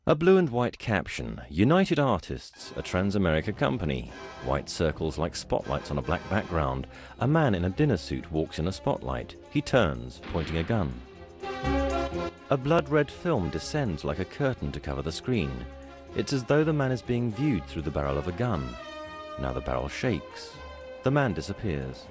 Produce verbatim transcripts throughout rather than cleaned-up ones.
A blue and white caption, United Artists, a Transamerica company. White circles like spotlights on a black background. A man in a dinner suit walks in a spotlight. He turns, pointing a gun. A blood-red film descends like a curtain to cover the screen. It's as though the man is being viewed through the barrel of a gun. Now the barrel shakes. The man disappears.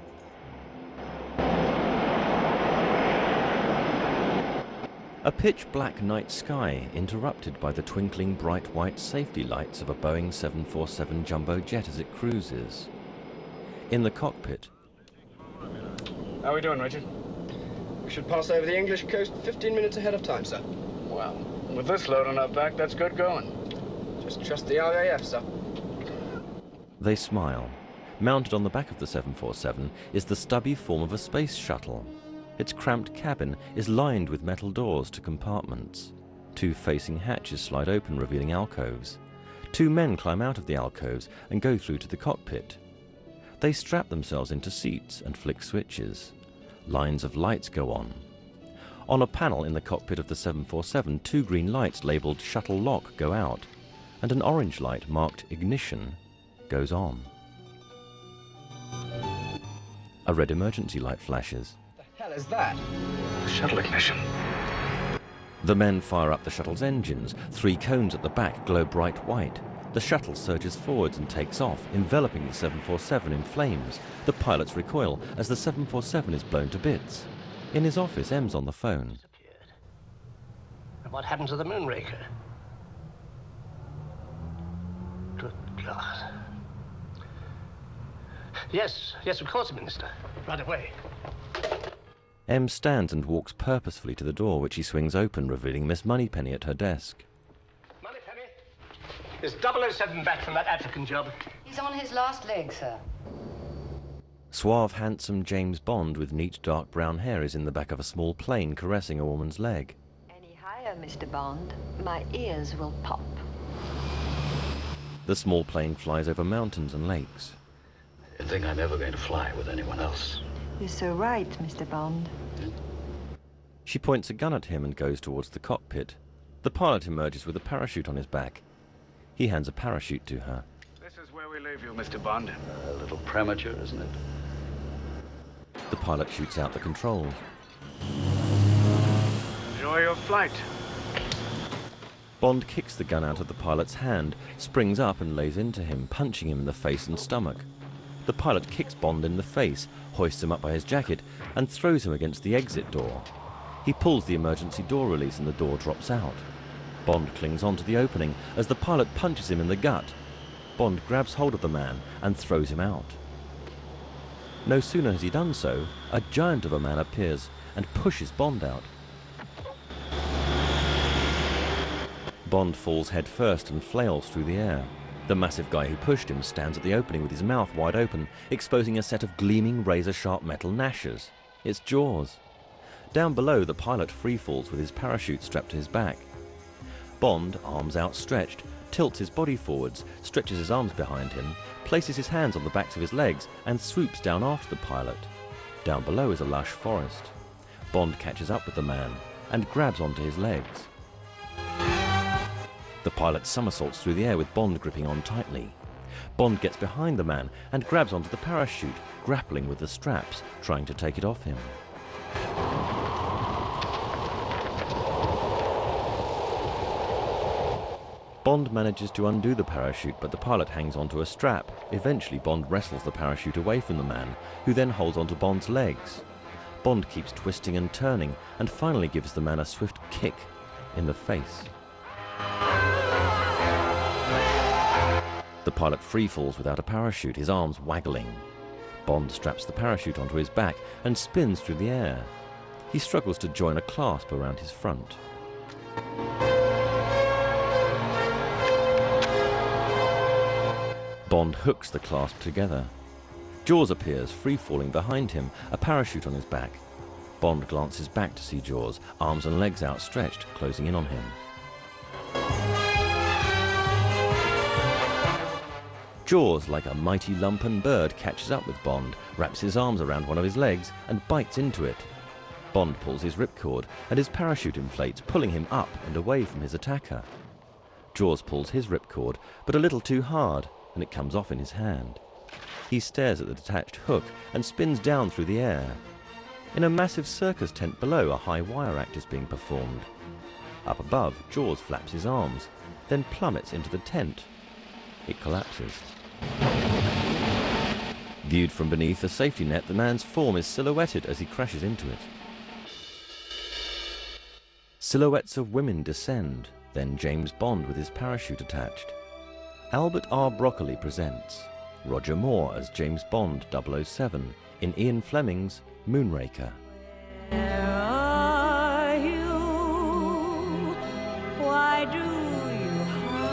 A pitch-black night sky interrupted by the twinkling bright white safety lights of a Boeing seven forty-seven jumbo jet as it cruises. In the cockpit... How are we doing, Richard? We should pass over the English coast fifteen minutes ahead of time, sir. Well, with this load on our back, that's good going. Just trust the R A F, sir. They smile. Mounted on the back of the seven forty-seven is the stubby form of a space shuttle. Its cramped cabin is lined with metal doors to compartments. Two facing hatches slide open, revealing alcoves. Two men climb out of the alcoves and go through to the cockpit. They strap themselves into seats and flick switches. Lines of lights go on. On a panel in the cockpit of the seven forty-seven, two green lights labelled Shuttle Lock go out, and an orange light marked Ignition goes on. A red emergency light flashes. What the hell is that? Shuttle ignition. The men fire up the shuttle's engines. Three cones at the back glow bright white. The shuttle surges forwards and takes off, enveloping the seven forty-seven in flames. The pilots recoil as the seven forty-seven is blown to bits. In his office, M's on the phone. And what happened to the Moonraker? Good God. Yes, yes, of course, Minister. Right away. M stands and walks purposefully to the door, which he swings open, revealing Miss Moneypenny at her desk. Moneypenny? Is double oh seven back from that African job? He's on his last leg, sir. Suave, handsome James Bond with neat dark brown hair is in the back of a small plane caressing a woman's leg. Any higher, Mister Bond, my ears will pop. The small plane flies over mountains and lakes. I think I'm ever going to fly with anyone else. You're so right, Mister Bond. She points a gun at him and goes towards the cockpit. The pilot emerges with a parachute on his back. He hands a parachute to her. This is where we leave you, Mister Bond. A little premature, isn't it? The pilot shoots out the controls. Enjoy your flight. Bond kicks the gun out of the pilot's hand, springs up and lays into him, punching him in the face and stomach. The pilot kicks Bond in the face, hoists him up by his jacket, and throws him against the exit door. He pulls the emergency door release and the door drops out. Bond clings onto the opening as the pilot punches him in the gut. Bond grabs hold of the man and throws him out. No sooner has he done so, a giant of a man appears and pushes Bond out. Bond falls head first and flails through the air. The massive guy who pushed him stands at the opening with his mouth wide open, exposing a set of gleaming razor-sharp metal gnashers. It's Jaws. Down below, the pilot free-falls with his parachute strapped to his back. Bond, arms outstretched, tilts his body forwards, stretches his arms behind him, places his hands on the backs of his legs, and swoops down after the pilot. Down below is a lush forest. Bond catches up with the man and grabs onto his legs. The pilot somersaults through the air with Bond gripping on tightly. Bond gets behind the man and grabs onto the parachute, grappling with the straps, trying to take it off him. Bond manages to undo the parachute, but the pilot hangs onto a strap. Eventually, Bond wrestles the parachute away from the man, who then holds onto Bond's legs. Bond keeps twisting and turning, and finally gives the man a swift kick in the face. The pilot free falls without a parachute, his arms waggling. Bond straps the parachute onto his back and spins through the air. He struggles to join a clasp around his front. Bond hooks the clasp together. Jaws appears, free-falling behind him, a parachute on his back. Bond glances back to see Jaws, arms and legs outstretched, closing in on him. Jaws, like a mighty lumpen bird, catches up with Bond, wraps his arms around one of his legs, and bites into it. Bond pulls his ripcord, and his parachute inflates, pulling him up and away from his attacker. Jaws pulls his ripcord, but a little too hard, and it comes off in his hand. He stares at the detached hook and spins down through the air. In a massive circus tent below, a high wire act is being performed. Up above, Jaws flaps his arms, then plummets into the tent. It collapses. Viewed from beneath a safety net, the man's form is silhouetted as he crashes into it. Silhouettes of women descend, then James Bond with his parachute attached. Albert R. Broccoli presents Roger Moore as James Bond double oh seven in Ian Fleming's Moonraker. Where are you? Why do you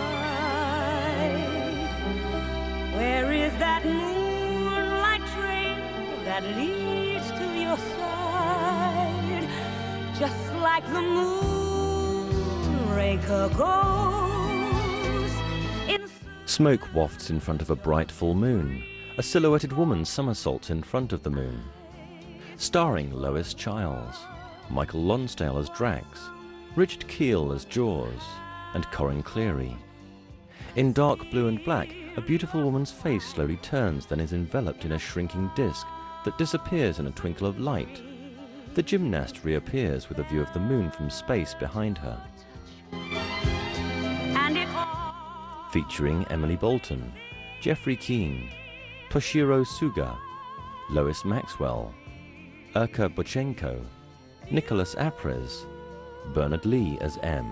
hide? Where is that moonlight trail that leads to your side? Just like the moonraker goes in. Smoke wafts in front of a bright full moon. A silhouetted woman somersaults in front of the moon. Starring Lois Chiles, Michael Lonsdale as Drax, Richard Keel as Jaws, and Corin Cleary. In dark blue and black, a beautiful woman's face slowly turns, then is enveloped in a shrinking disc that disappears in a twinkle of light. The gymnast reappears with a view of the moon from space behind her. And it all Featuring Emily Bolton, Jeffrey Keane, Toshiro Suga, Lois Maxwell, Urka Bochenko, Nicholas Apres, Bernard Lee as M.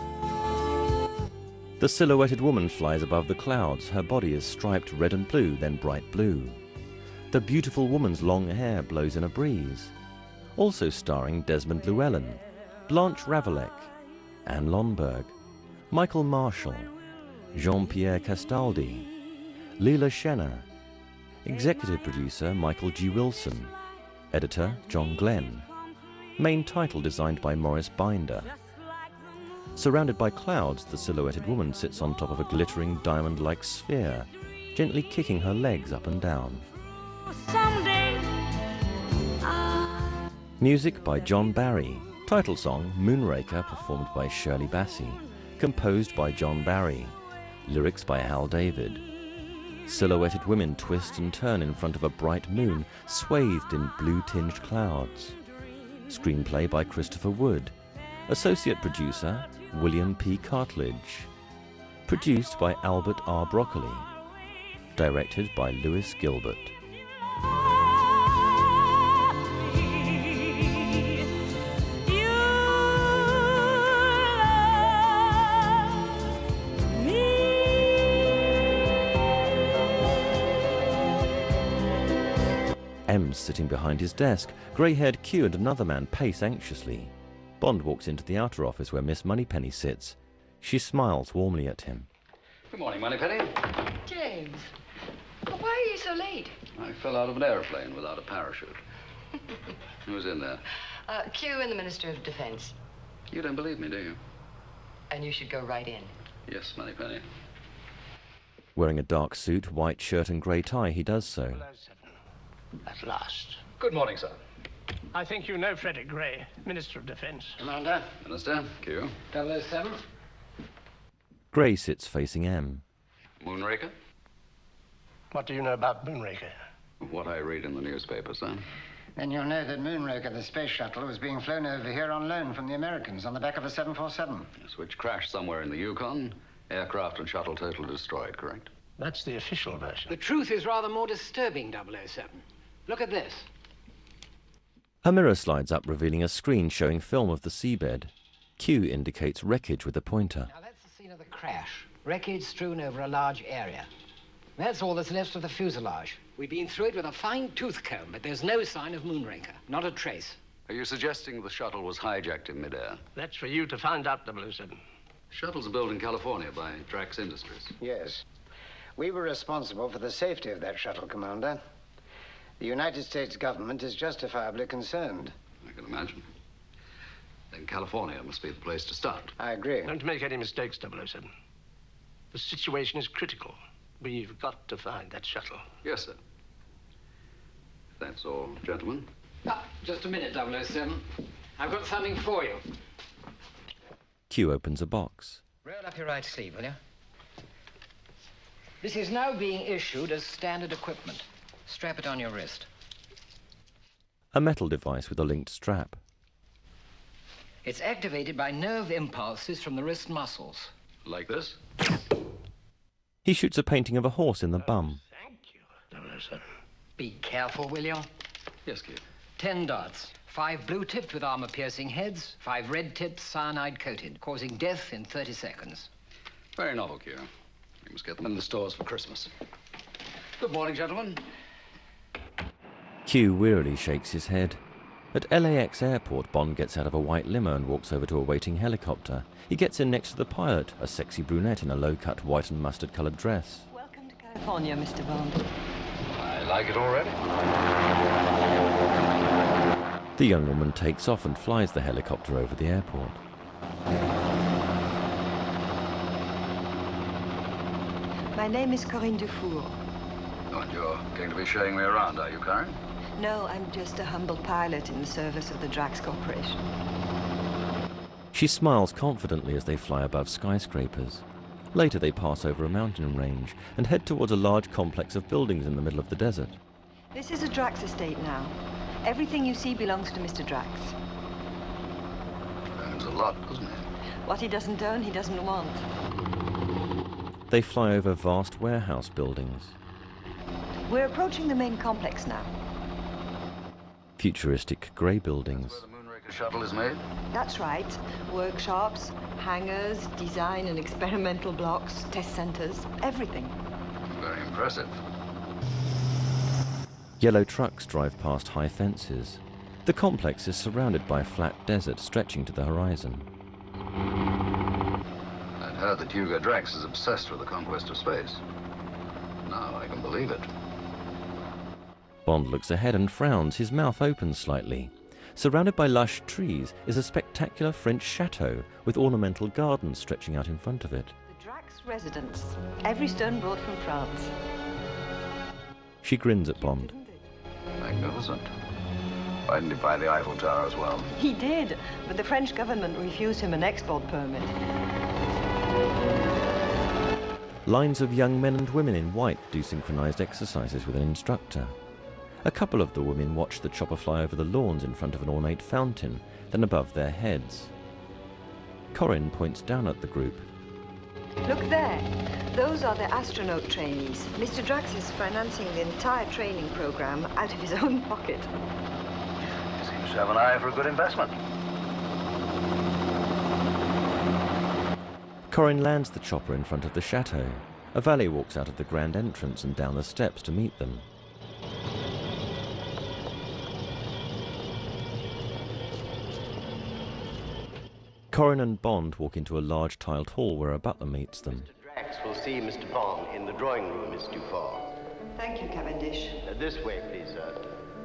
The silhouetted woman flies above the clouds. Her body is striped red and blue, then bright blue. The beautiful woman's long hair blows in a breeze. Also starring Desmond Llewellyn, Blanche Ravaillac, Anne Lomberg, Michael Marshall, Jean-Pierre Castaldi, Leela Shenner, executive producer Michael G. Wilson, editor John Glenn, main title designed by Morris Binder. Surrounded by clouds, the silhouetted woman sits on top of a glittering diamond-like sphere, gently kicking her legs up and down. someday. I Music by John Barry. Title song Moonraker performed by Shirley Bassey. Composed by John Barry. Lyrics by Hal David. Silhouetted women twist and turn in front of a bright moon swathed in blue-tinged clouds. Screenplay by Christopher Wood. Associate producer William P. Cartledge. Produced by Albert R. Broccoli. Directed by Lewis Gilbert. M's sitting behind his desk. Grey-haired Q and another man pace anxiously. Bond walks into the outer office where Miss Moneypenny sits. She smiles warmly at him. Good morning, Moneypenny. James, why are you so late? I fell out of an airplane without a parachute. Who's in there? Uh, Q and the Minister of Defense. You don't believe me, do you? And you should go right in. Yes, Moneypenny. Wearing a dark suit, white shirt and grey tie, he does so. At last. Good morning, sir. I think you know Frederick Gray, Minister of Defense. Commander, Minister, Q. double oh seven. Grey sits facing M. Moonraker? What do you know about Moonraker? What I read in the newspaper, sir. Then you'll know that Moonraker, the space shuttle, was being flown over here on loan from the Americans on the back of a seven forty-seven. Yes, which crashed somewhere in the Yukon. Aircraft and shuttle totally destroyed, correct? That's the official version. The truth is rather more disturbing, double oh seven. Look at this. A mirror slides up, revealing a screen showing film of the seabed. Q indicates wreckage with a pointer. Now, that's the scene of the crash. Wreckage strewn over a large area. That's all that's left of the fuselage. We've been through it with a fine tooth comb, but there's no sign of Moonraker. Not a trace. Are you suggesting the shuttle was hijacked in midair? That's for you to find out, double oh seven. Shuttles are built in California by Drax Industries. Yes. We were responsible for the safety of that shuttle, Commander. The United States government is justifiably concerned. I can imagine. Then California must be the place to start. I agree. Don't make any mistakes, double oh seven. The situation is critical. We've got to find that shuttle. Yes, sir. That's all, gentlemen. Ah, just a minute, double oh seven. I've got something for you. Q opens a box. Roll up your right sleeve, will you? This is now being issued as standard equipment. Strap it on your wrist. A metal device with a linked strap. It's activated by nerve impulses from the wrist muscles. Like this? He shoots a painting of a horse in the bum. Thank you, double oh seven. Be careful, will you? Yes, Kid. Ten dots. Five blue-tipped with armor-piercing heads, five red-tipped cyanide-coated, causing death in thirty seconds. Very novel, Q. We must get them in the stores for Christmas. Good morning, gentlemen. Q wearily shakes his head. At L A X airport, Bond gets out of a white limo and walks over to a waiting helicopter. He gets in next to the pilot, a sexy brunette in a low-cut white and mustard-coloured dress. Welcome to California, Mister Bond. I like it already. The young woman takes off and flies the helicopter over the airport. My name is Corinne Dufour. Oh, and you're going to be showing me around, are you, Karen? No, I'm just a humble pilot in the service of the Drax Corporation. She smiles confidently as they fly above skyscrapers. Later they pass over a mountain range and head towards a large complex of buildings in the middle of the desert. This is a Drax estate now. Everything you see belongs to Mister Drax. Owns a lot, doesn't he? What he doesn't own, he doesn't want. They fly over vast warehouse buildings. We're approaching the main complex now. Futuristic grey buildings. Where the Moonraker shuttle is made? That's right. Workshops, hangars, design and experimental blocks, test centers, everything. Very impressive. Yellow trucks drive past high fences. The complex is surrounded by a flat desert stretching to the horizon. I'd heard that Hugo Drax is obsessed with the conquest of space. Now I can believe it. Bond looks ahead and frowns, his mouth opens slightly. Surrounded by lush trees is a spectacular French chateau with ornamental gardens stretching out in front of it. The Drax residence. Every stone brought from France. She grins at Bond. Magnificent. Why didn't he buy the Eiffel Tower as well? He did, but the French government refused him an export permit. Lines of young men and women in white do synchronized exercises with an instructor. A couple of the women watch the chopper fly over the lawns in front of an ornate fountain, then above their heads. Corinne points down at the group. Look there. Those are the astronaut trainees. Mister Drax is financing the entire training program out of his own pocket. Seems to have an eye for a good investment. Corinne lands the chopper in front of the chateau. A valet walks out of the grand entrance and down the steps to meet them. Corinne and Bond walk into a large tiled hall where a butler meets them. Mister Drax will see Mister Bond in the drawing room, Miss Dufour. Thank you, Cavendish. Uh, this way, please, sir.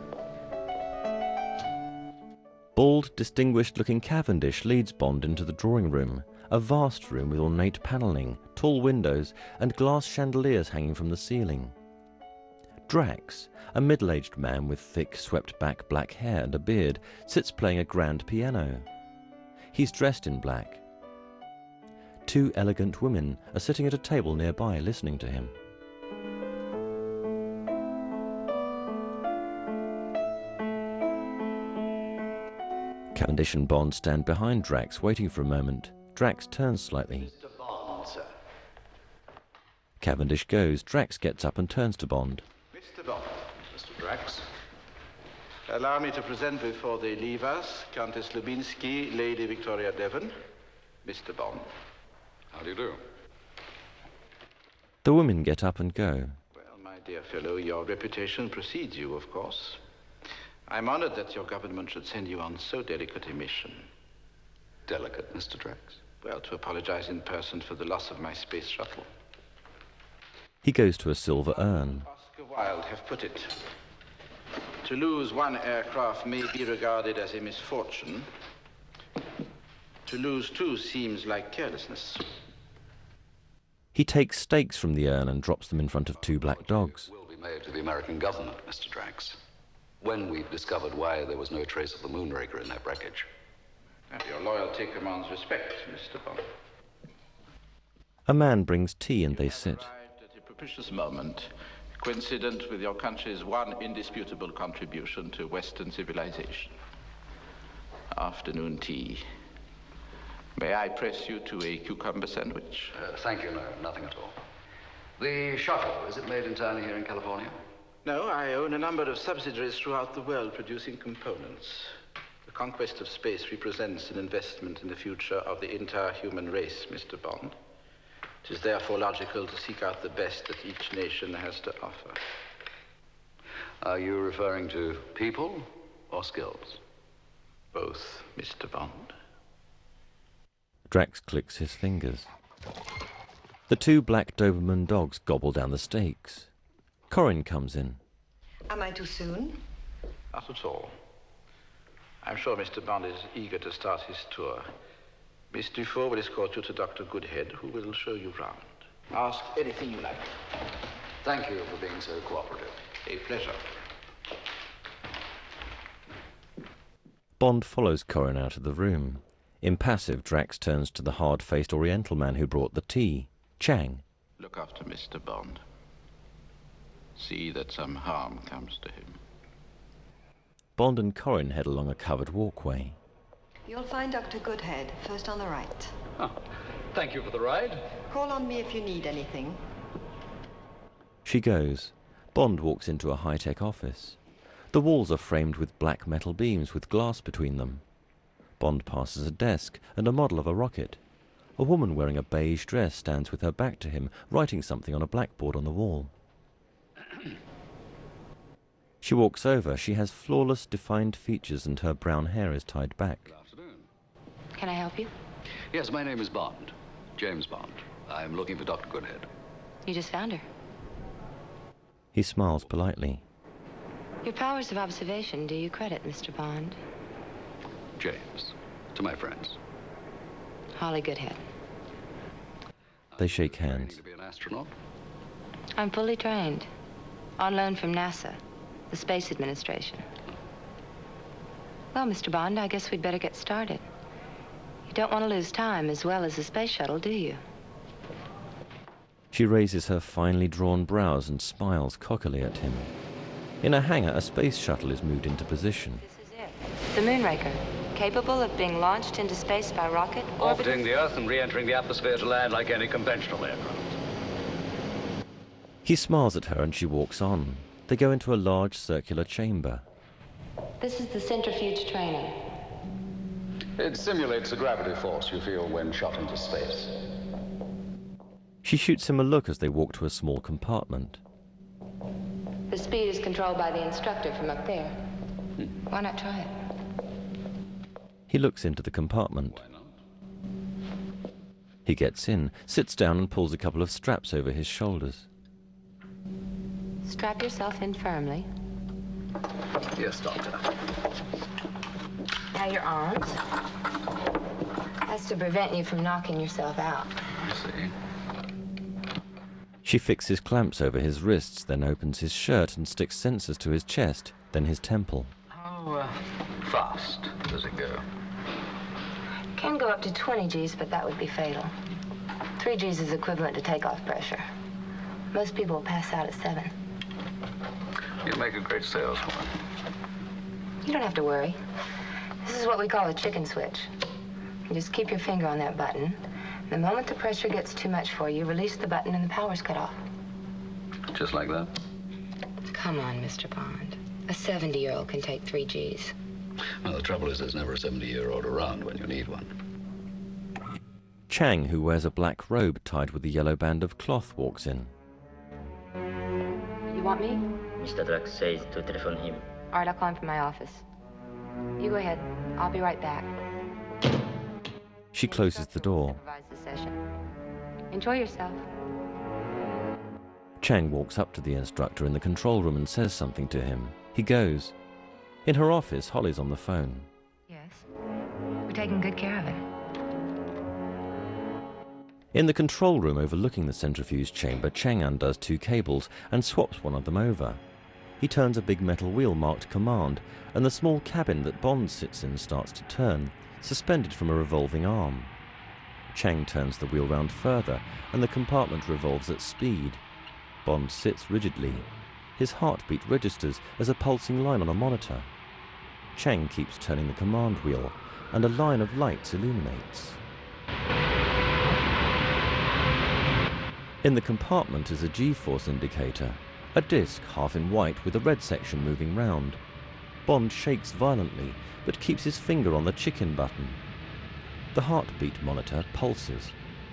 Bald, distinguished-looking Cavendish leads Bond into the drawing room, a vast room with ornate panelling, tall windows, and glass chandeliers hanging from the ceiling. Drax, a middle-aged man with thick, swept-back black hair and a beard, sits playing a grand piano. He's dressed in black. Two elegant women are sitting at a table nearby listening to him. Cavendish and Bond stand behind Drax, waiting for a moment. Drax turns slightly. Mister Bond, sir. Cavendish goes. Drax gets up and turns to Bond. Mister Bond. Mister Drax. Allow me to present before they leave us Countess Lubinsky, Lady Victoria Devon, Mister Bond. How do you do? The women get up and go. Well, my dear fellow, your reputation precedes you, of course. I'm honored that your government should send you on so delicate a mission. Delicate, Mister Drax? Well, to apologize in person for the loss of my space shuttle. He goes to a silver urn. Oscar Wilde have put it. To lose one aircraft may be regarded as a misfortune. To lose two seems like carelessness. He takes stakes from the urn and drops them in front of two black dogs. Will be made to the American government, Mister Drax, when we've discovered why there was no trace of the Moonraker in that wreckage. And your loyalty commands respect, Mister Bond. A man brings tea and they sit. Arrived at a propitious moment, coincident with your country's one indisputable contribution to Western civilization. Afternoon tea. May I press you to a cucumber sandwich? Uh, thank you, no, nothing at all. The shuttle, is it made entirely here in California? No, I own a number of subsidiaries throughout the world producing components. The conquest of space represents an investment in the future of the entire human race, Mister Bond. It is therefore logical to seek out the best that each nation has to offer. Are you referring to people or skills? Both, Mister Bond. Drax clicks his fingers. The two black Doberman dogs gobble down the steaks. Corin comes in. Am I too soon? Not at all. I'm sure Mister Bond is eager to start his tour. Miss Dufour will escort you to Doctor Goodhead, who will show you round. Ask anything you like. Thank you for being so cooperative. A pleasure. Bond follows Corin out of the room. Impassive, Drax turns to the hard-faced Oriental man who brought the tea, Chang. Look after Mister Bond. See that some harm comes to him. Bond and Corin head along a covered walkway. You'll find Doctor Goodhead, first on the right. Oh, thank you for the ride. Call on me if you need anything. She goes. Bond walks into a high-tech office. The walls are framed with black metal beams with glass between them. Bond passes a desk and a model of a rocket. A woman wearing a beige dress stands with her back to him, writing something on a blackboard on the wall. She walks over. She has flawless, defined features and her brown hair is tied back. Good afternoon. Can I help you? Yes, my name is Bond. James Bond. I'm looking for Doctor Goodhead. You just found her. He smiles politely. Your powers of observation do you credit, Mister Bond. James. To my friends. Holly Goodhead. They shake Training hands. to be an astronaut? I'm fully trained. On loan from NASA, the Space Administration. Well, Mister Bond, I guess we'd better get started. You don't want to lose time as well as the space shuttle, do you? She raises her finely drawn brows and smiles cockily at him. In a hangar, a space shuttle is moved into position. This is it. The Moonraker, capable of being launched into space by rocket, Orbiting the Earth and re-entering the atmosphere to land like any conventional aircraft. He smiles at her and she walks on. They go into a large circular chamber. This is the centrifuge training. It simulates the gravity force you feel when shot into space. She shoots him a look as they walk to a small compartment. The speed is controlled by the instructor from up there. Why not try it? He looks into the compartment. He gets in, sits down and pulls a couple of straps over his shoulders. Strap yourself in firmly. Yes, Doctor. Now your arms. That's to prevent you from knocking yourself out. I see. She fixes clamps over his wrists, then opens his shirt and sticks sensors to his chest, then his temple. How uh, fast does it go? Can go up to twenty G's, but that would be fatal. Three G's is equivalent to takeoff pressure. Most people will pass out at seven. You make a great saleswoman. You don't have to worry. This is what we call a chicken switch. You just keep your finger on that button. The moment the pressure gets too much for you, release the button and the power's cut off. Just like that? Come on, Mister Bond. A seventy-year-old can take three G's. Well, the trouble is there's never a seventy-year-old around when you need one. Chang, who wears a black robe tied with a yellow band of cloth, walks in. You want me? Mister Drax says to telephone him. All right, I'll call him from my office. You go ahead. I'll be right back. She closes the door. Supervise the session. Enjoy yourself. Chang walks up to the instructor in the control room and says something to him. He goes. In her office, Holly's on the phone. Yes. We're taking good care of it. In the control room overlooking the centrifuge chamber, Chang undoes two cables and swaps one of them over. He turns a big metal wheel marked Command, and the small cabin that Bond sits in starts to turn, suspended from a revolving arm. Chang turns the wheel round further, and the compartment revolves at speed. Bond sits rigidly. His heartbeat registers as a pulsing line on a monitor. Chang keeps turning the command wheel, and a line of lights illuminates. In the compartment is a G-force indicator, a disc half in white with a red section moving round. Bond shakes violently, but keeps his finger on the chicken button. The heartbeat monitor pulses.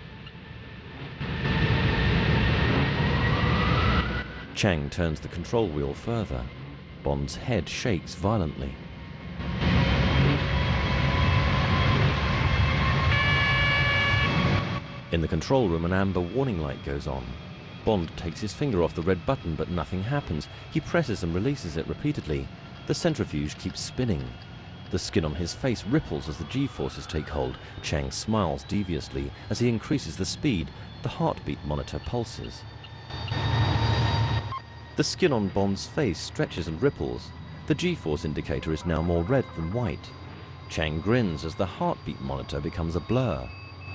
Chang turns the control wheel further. Bond's head shakes violently. In the control room, an amber warning light goes on. Bond takes his finger off the red button, but nothing happens. He presses and releases it repeatedly. The centrifuge keeps spinning. The skin on his face ripples as the G-forces take hold. Chang smiles deviously as he increases the speed. The heartbeat monitor pulses. The skin on Bond's face stretches and ripples. The G-force indicator is now more red than white. Chang grins as the heartbeat monitor becomes a blur.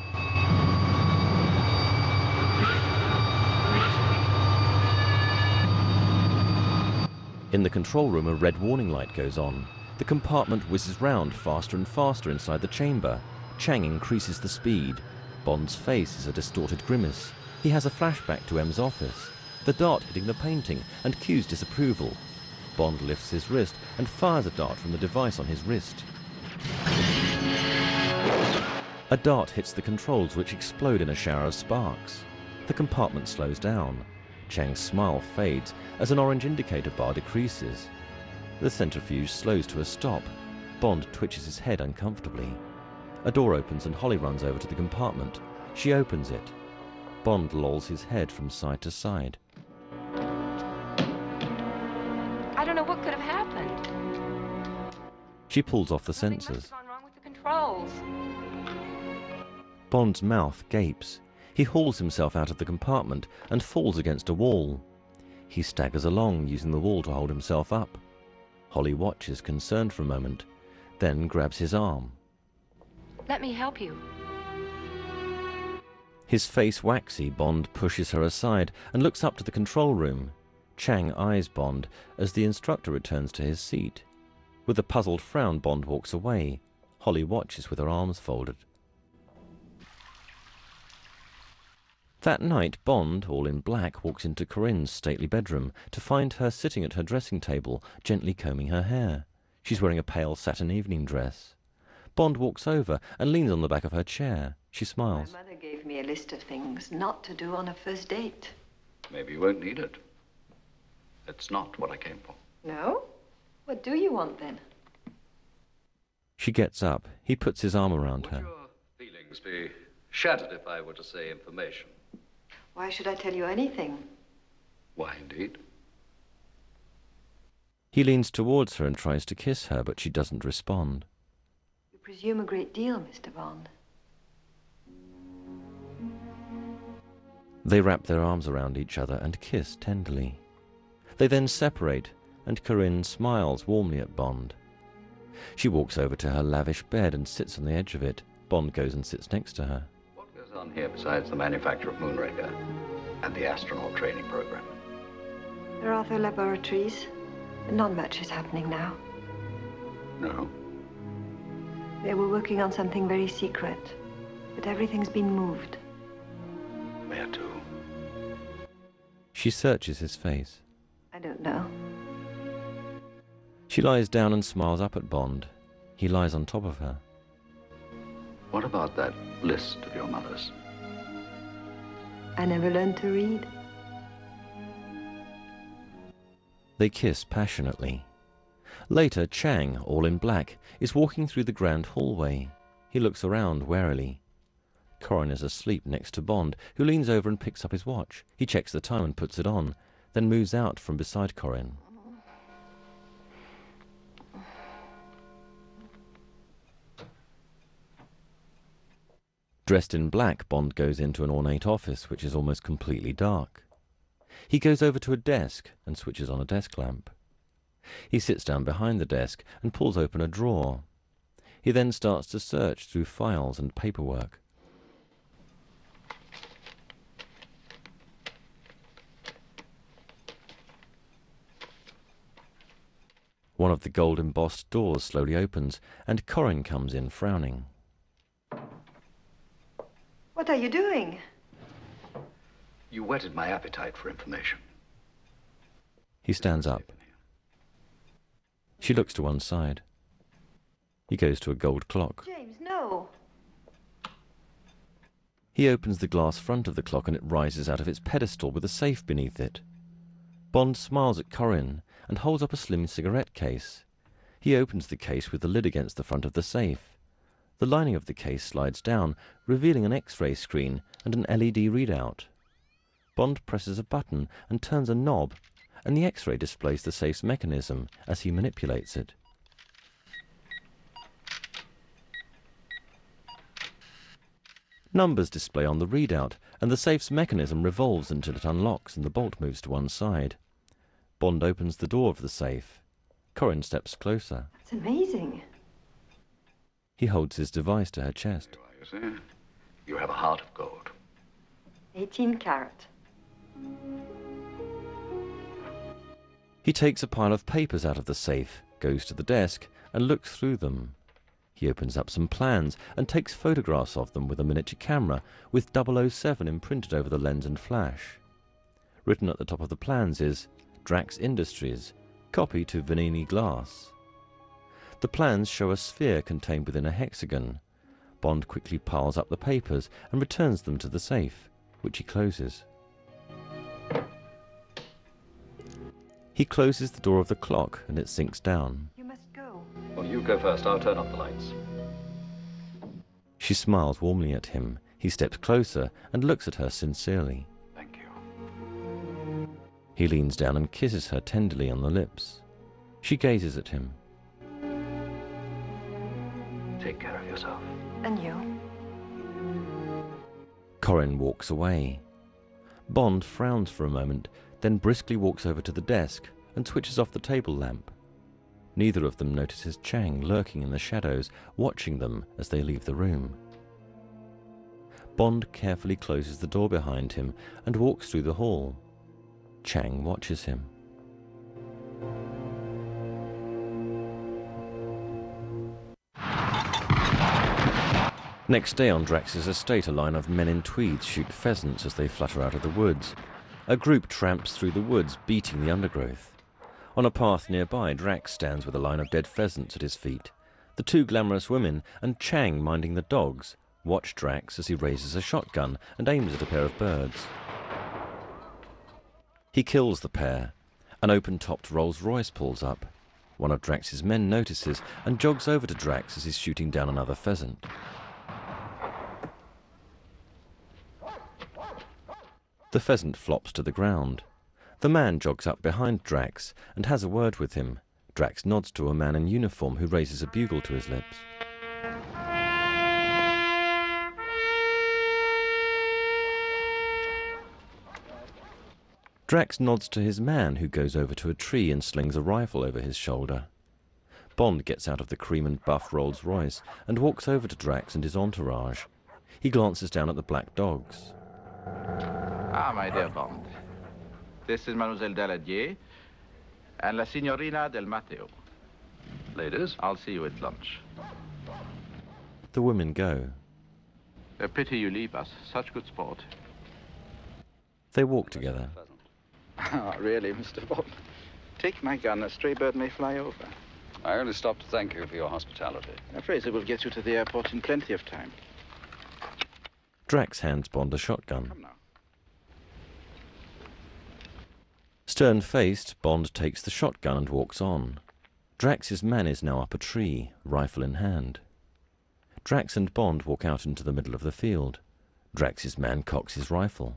In the control room, a red warning light goes on. The compartment whizzes round faster and faster inside the chamber. Chang increases the speed. Bond's face is a distorted grimace. He has a flashback to M's office. The dart hitting the painting and cues disapproval. Bond lifts his wrist and fires a dart from the device on his wrist. A dart hits the controls, which explode in a shower of sparks. The compartment slows down. Chang's smile fades as an orange indicator bar decreases. The centrifuge slows to a stop. Bond twitches his head uncomfortably. A door opens and Holly runs over to the compartment. She opens it. Bond lolls his head from side to side. I don't know what could have happened. She pulls off the sensors. Must have gone wrong with the controls. Bond's mouth gapes. He hauls himself out of the compartment and falls against a wall. He staggers along, using the wall to hold himself up. Holly watches, concerned for a moment, then grabs his arm. Let me help you. His face waxy, Bond pushes her aside and looks up to the control room. Chang eyes Bond as the instructor returns to his seat. With a puzzled frown, Bond walks away. Holly watches with her arms folded. That night, Bond, all in black, walks into Corinne's stately bedroom to find her sitting at her dressing table, gently combing her hair. She's wearing a pale satin evening dress. Bond walks over and leans on the back of her chair. She smiles. My mother gave me a list of things not to do on a first date. Maybe you won't need it. It's not what I came for. No? What do you want, then? She gets up. He puts his arm around her. Would your feelings be shattered if I were to say information? Why should I tell you anything? Why, indeed? He leans towards her and tries to kiss her, but she doesn't respond. You presume a great deal, Mister Bond. They wrap their arms around each other and kiss tenderly. They then separate, and Corinne smiles warmly at Bond. She walks over to her lavish bed and sits on the edge of it. Bond goes and sits next to her. What goes on here besides the manufacture of Moonraker and the astronaut training program? There are other laboratories, but not much is happening now. No. They were working on something very secret, but everything's been moved. Where to? She searches his face. I don't know. She lies down and smiles up at Bond. He lies on top of her. What about that list of your mother's? I never learned to read. They kiss passionately. Later, Chang, all in black, is walking through the grand hallway. He looks around warily. Corinne is asleep next to Bond, who leans over and picks up his watch. He checks the time and puts it on, then moves out from beside Corinne. Dressed in black, Bond goes into an ornate office, which is almost completely dark. He goes over to a desk and switches on a desk lamp. He sits down behind the desk and pulls open a drawer. He then starts to search through files and paperwork. One of the gold-embossed doors slowly opens, and Corin comes in, frowning. What are you doing? You whetted my appetite for information. He stands up. She looks to one side. He goes to a gold clock. James, no. He opens the glass front of the clock and it rises out of its pedestal with a safe beneath it. Bond smiles at Corin and holds up a slim cigarette case. He opens the case with the lid against the front of the safe. The lining of the case slides down, revealing an X-ray screen and an L E D readout. Bond presses a button and turns a knob, and the X-ray displays the safe's mechanism as he manipulates it. Numbers display on the readout, and the safe's mechanism revolves until it unlocks and the bolt moves to one side. Bond opens the door of the safe. Corin steps closer. It's amazing. He holds his device to her chest. You see? You have a heart of gold. eighteen carat. He takes a pile of papers out of the safe, goes to the desk, and looks through them. He opens up some plans and takes photographs of them with a miniature camera with double oh seven imprinted over the lens and flash. Written at the top of the plans is Drax Industries, copy to Vanini Glass. The plans show a sphere contained within a hexagon. Bond quickly piles up the papers and returns them to the safe, which he closes. He closes the door of the clock and it sinks down. You must go. Well, you go first. I'll turn off the lights. She smiles warmly at him. He steps closer and looks at her sincerely. Thank you. He leans down and kisses her tenderly on the lips. She gazes at him. Take care of yourself. And you? Corin walks away. Bond frowns for a moment, then briskly walks over to the desk and switches off the table lamp. Neither of them notices Chang lurking in the shadows, watching them as they leave the room. Bond carefully closes the door behind him and walks through the hall. Chang watches him. Next day on Drax's estate, a line of men in tweeds shoot pheasants as they flutter out of the woods. A group tramps through the woods, beating the undergrowth. On a path nearby, Drax stands with a line of dead pheasants at his feet. The two glamorous women, and Chang minding the dogs, watch Drax as he raises a shotgun and aims at a pair of birds. He kills the pair. An open-topped Rolls-Royce pulls up. One of Drax's men notices and jogs over to Drax as he's shooting down another pheasant. The pheasant flops to the ground. The man jogs up behind Drax and has a word with him. Drax nods to a man in uniform who raises a bugle to his lips. Drax nods to his man, who goes over to a tree and slings a rifle over his shoulder. Bond gets out of the cream and buff Rolls-Royce and walks over to Drax and his entourage. He glances down at the black dogs. Ah, my dear Bond. This is Mademoiselle Daladier and La Signorina Del Matteo. Ladies? I'll see you at lunch. The women go. A pity you leave us. Such good sport. They walk together. Ah, really, Mister Bond? Take my gun. A stray bird may fly over. I only stopped to thank you for your hospitality. I'm afraid it will get you to the airport in plenty of time. Drax hands Bond a shotgun. Come now. Stern-faced, Bond takes the shotgun and walks on. Drax's man is now up a tree, rifle in hand. Drax and Bond walk out into the middle of the field. Drax's man cocks his rifle.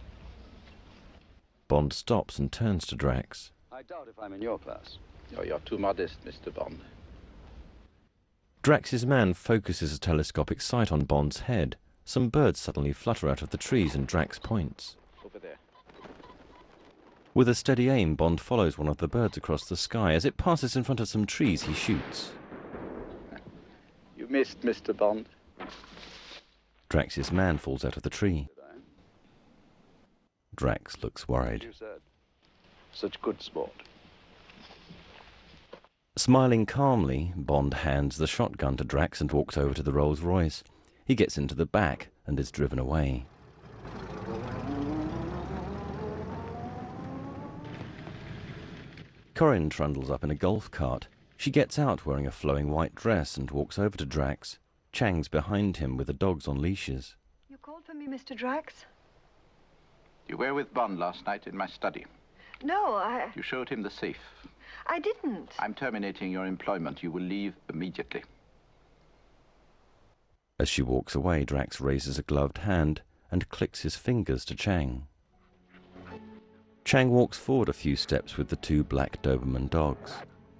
Bond stops and turns to Drax. I doubt if I'm in your class. Oh, you're too modest, Mister Bond. Drax's man focuses a telescopic sight on Bond's head. Some birds suddenly flutter out of the trees and Drax points. Over there. With a steady aim, Bond follows one of the birds across the sky. As it passes in front of some trees, he shoots. You missed, Mister Bond. Drax's man falls out of the tree. Drax looks worried. You said. Such good sport. Smiling calmly, Bond hands the shotgun to Drax and walks over to the Rolls-Royce. He gets into the back and is driven away. Corinne trundles up in a golf cart. She gets out wearing a flowing white dress and walks over to Drax. Chang's behind him with the dogs on leashes. You called for me, Mister Drax? You were with Bond last night in my study. No, I... You showed him the safe. I didn't. I'm terminating your employment. You will leave immediately. As she walks away, Drax raises a gloved hand and clicks his fingers to Chang. Chang walks forward a few steps with the two black Doberman dogs.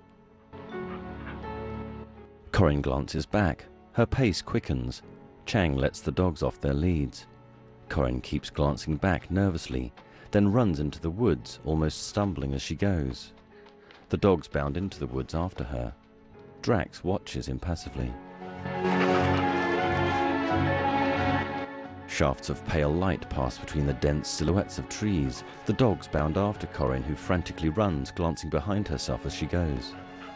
Corinne glances back. Her pace quickens. Chang lets the dogs off their leads. Corinne keeps glancing back nervously, then runs into the woods, almost stumbling as she goes. The dogs bound into the woods after her. Drax watches impassively. Shafts of pale light pass between the dense silhouettes of trees. The dogs bound after Corinne, who frantically runs, glancing behind herself as she goes.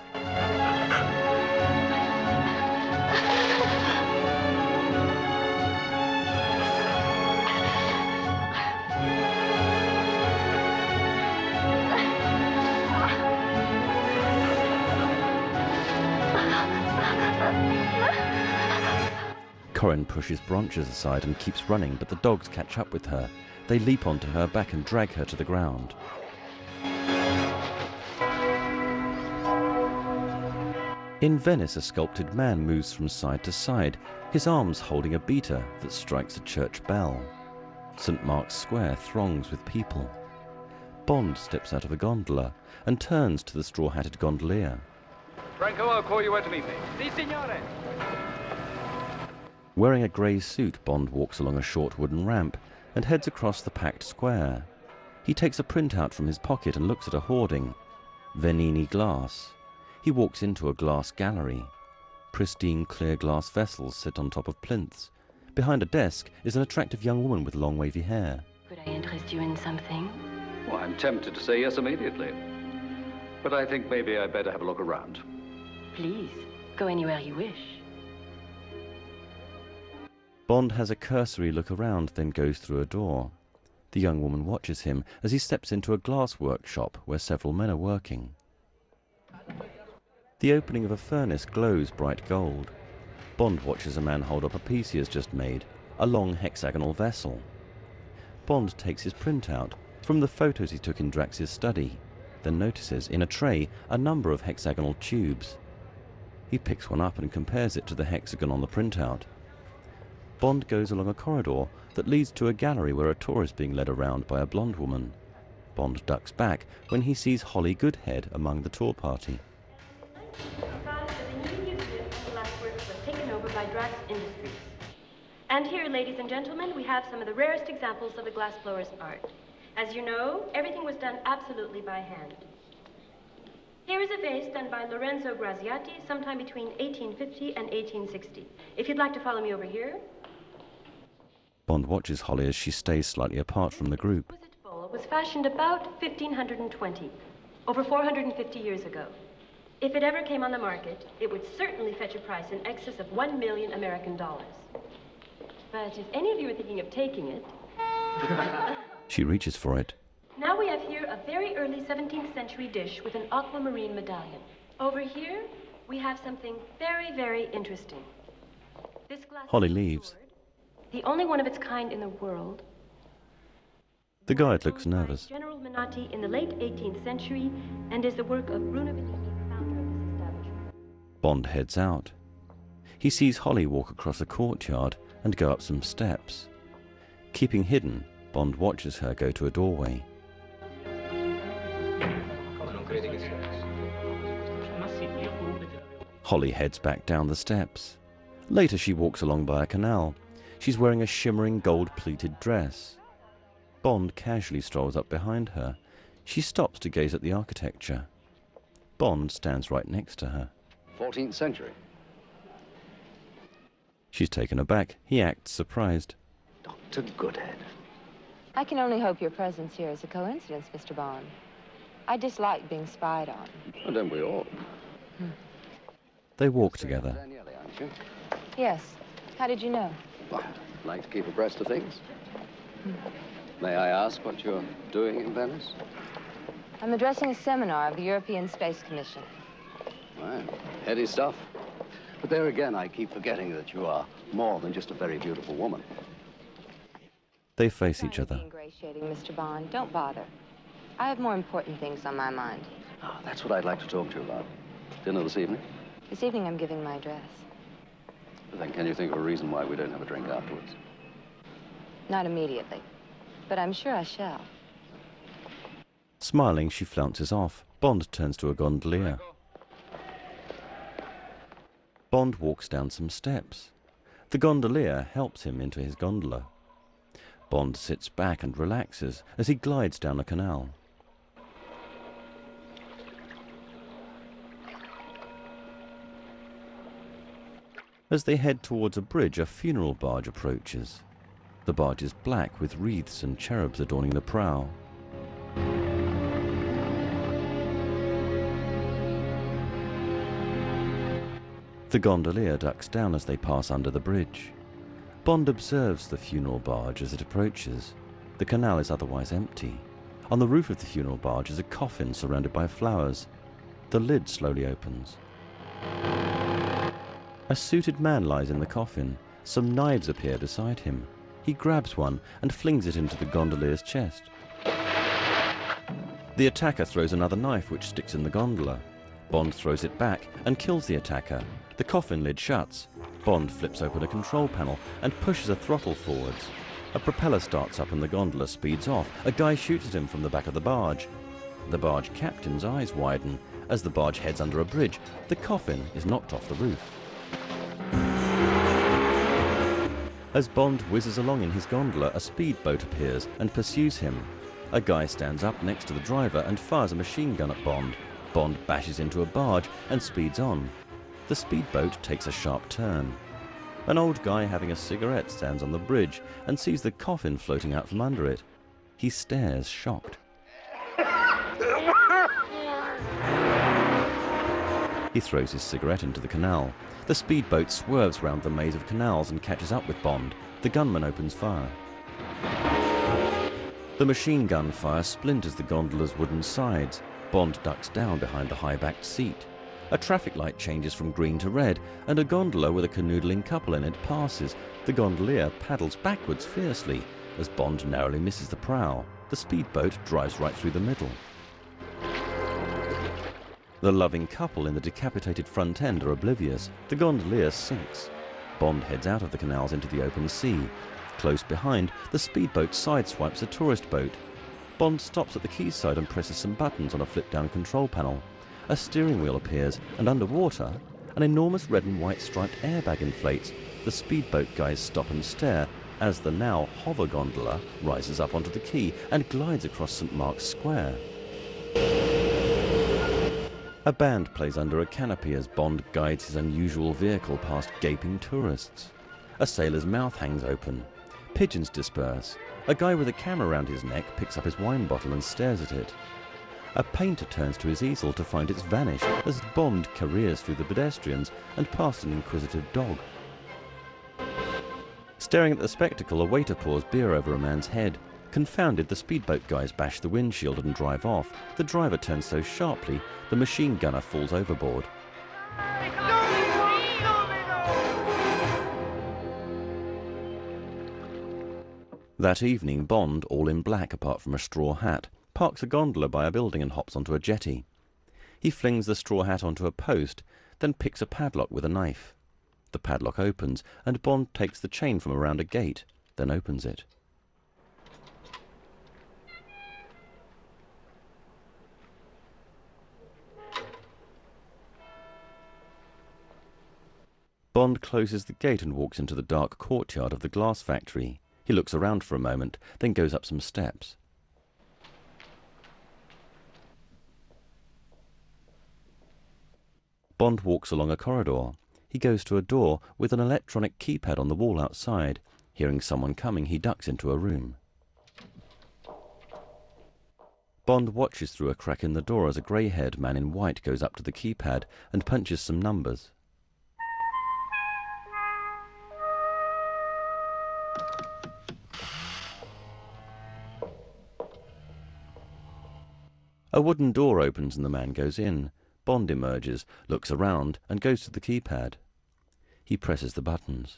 Corinne pushes Bronches aside and keeps running, but the dogs catch up with her. They leap onto her back and drag her to the ground. In Venice, a sculpted man moves from side to side, his arms holding a beater that strikes a church bell. Saint Mark's Square throngs with people. Bond steps out of a gondola and turns to the straw-hatted gondolier. Franco, I'll call you out to meet me. Si, signore. Wearing a grey suit, Bond walks along a short wooden ramp and heads across the packed square. He takes a printout from his pocket and looks at a hoarding. Venini glass. He walks into a glass gallery. Pristine clear glass vessels sit on top of plinths. Behind a desk is an attractive young woman with long wavy hair. Could I interest you in something? Well, I'm tempted to say yes immediately. But I think maybe I'd better have a look around. Please, go anywhere you wish. Bond has a cursory look around, then goes through a door. The young woman watches him as he steps into a glass workshop where several men are working. The opening of a furnace glows bright gold. Bond watches a man hold up a piece he has just made, a long hexagonal vessel. Bond takes his printout from the photos he took in Drax's study, then notices in a tray a number of hexagonal tubes. He picks one up and compares it to the hexagon on the printout. Bond goes along a corridor that leads to a gallery where a tour is being led around by a blonde woman. Bond ducks back when he sees Holly Goodhead among the tour party. Taken over by Drax Industries. And here, ladies and gentlemen, we have some of the rarest examples of the glassblower's art. As you know, everything was done absolutely by hand. Here is a vase done by Lorenzo Graziati sometime between eighteen fifty and eighteen sixty. If you'd like to follow me over here. Bond watches Holly as she stays slightly apart from the group. This bowl was fashioned about fifteen twenty, over four hundred fifty years ago. If it ever came on the market, it would certainly fetch a price in excess of one million American dollars. But if any of you are thinking of taking it... She reaches for it. Now we have here a very early seventeenth century dish with an aquamarine medallion. Over here, we have something very, very interesting. This glass Holly leaves. The only one of its kind in the world. The guide looks nervous. General Menotti in the late eighteenth century and is the work of Bruno Venini, founder of this establishment. Bond heads out. He sees Holly walk across a courtyard and go up some steps. Keeping hidden, Bond watches her go to a doorway. Holly heads back down the steps. Later she walks along by a canal. She's wearing a shimmering gold-pleated dress. Bond casually strolls up behind her. She stops to gaze at the architecture. Bond stands right next to her. fourteenth century. She's taken aback. He acts surprised. Doctor Goodhead. I can only hope your presence here is a coincidence, Mister Bond. I dislike being spied on. Oh, don't we all? Hmm. They walk together. Daniele, aren't you? Yes. How did you know? Well, like to keep abreast of things. Hmm. May I ask what you're doing in Venice? I'm addressing a seminar of the European Space Commission. Well, heady stuff. But there again, I keep forgetting that you are more than just a very beautiful woman. They face each other. Ingratiating, Mister Bond. Don't bother. I have more important things on my mind. Oh, that's what I'd like to talk to you about. Dinner this evening? This evening I'm giving my address. Then can you think of a reason why we don't have a drink afterwards? Not immediately, but I'm sure I shall. Smiling, she flounces off. Bond turns to a gondolier. Bond walks down some steps. The gondolier helps him into his gondola. Bond sits back and relaxes as he glides down a canal. As they head towards a bridge, a funeral barge approaches. The barge is black with wreaths and cherubs adorning the prow. The gondolier ducks down as they pass under the bridge. Bond observes the funeral barge as it approaches. The canal is otherwise empty. On the roof of the funeral barge is a coffin surrounded by flowers. The lid slowly opens. A suited man lies in the coffin. Some knives appear beside him. He grabs one and flings it into the gondolier's chest. The attacker throws another knife which sticks in the gondola. Bond throws it back and kills the attacker. The coffin lid shuts. Bond flips open a control panel and pushes a throttle forwards. A propeller starts up and the gondola speeds off. A guy shoots at him from the back of the barge. The barge captain's eyes widen. As the barge heads under a bridge, the coffin is knocked off the roof. As Bond whizzes along in his gondola, a speedboat appears and pursues him. A guy stands up next to the driver and fires a machine gun at Bond. Bond bashes into a barge and speeds on. The speedboat takes a sharp turn. An old guy having a cigarette stands on the bridge and sees the coffin floating out from under it. He stares, shocked. He throws his cigarette into the canal. The speedboat swerves round the maze of canals and catches up with Bond. The gunman opens fire. The machine gun fire splinters the gondola's wooden sides. Bond ducks down behind the high-backed seat. A traffic light changes from green to red, and a gondola with a canoodling couple in it passes. The gondolier paddles backwards fiercely. As Bond narrowly misses the prow, the speedboat drives right through the middle. The loving couple in the decapitated front end are oblivious. The gondolier sinks. Bond heads out of the canals into the open sea. Close behind, the speedboat sideswipes a tourist boat. Bond stops at the quayside and presses some buttons on a flip-down control panel. A steering wheel appears, and underwater, an enormous red and white striped airbag inflates. The speedboat guys stop and stare as the now hover gondola rises up onto the quay and glides across Saint Mark's Square. A band plays under a canopy as Bond guides his unusual vehicle past gaping tourists. A sailor's mouth hangs open. Pigeons disperse. A guy with a camera around his neck picks up his wine bottle and stares at it. A painter turns to his easel to find it's vanished as Bond careers through the pedestrians and past an inquisitive dog. Staring at the spectacle, a waiter pours beer over a man's head. Confounded, the speedboat guys bash the windshield and drive off. The driver turns so sharply, the machine gunner falls overboard. That evening, Bond, all in black apart from a straw hat, parks a gondola by a building and hops onto a jetty. He flings the straw hat onto a post, then picks a padlock with a knife. The padlock opens, and Bond takes the chain from around a gate, then opens it. Bond closes the gate and walks into the dark courtyard of the glass factory. He looks around for a moment, then goes up some steps. Bond walks along a corridor. He goes to a door with an electronic keypad on the wall outside. Hearing someone coming, he ducks into a room. Bond Bond watches through a crack in the door as a grey-haired man in white goes up to the keypad and punches some numbers. A wooden door opens and the man goes in. Bond emerges, looks around, and goes to the keypad. He presses the buttons.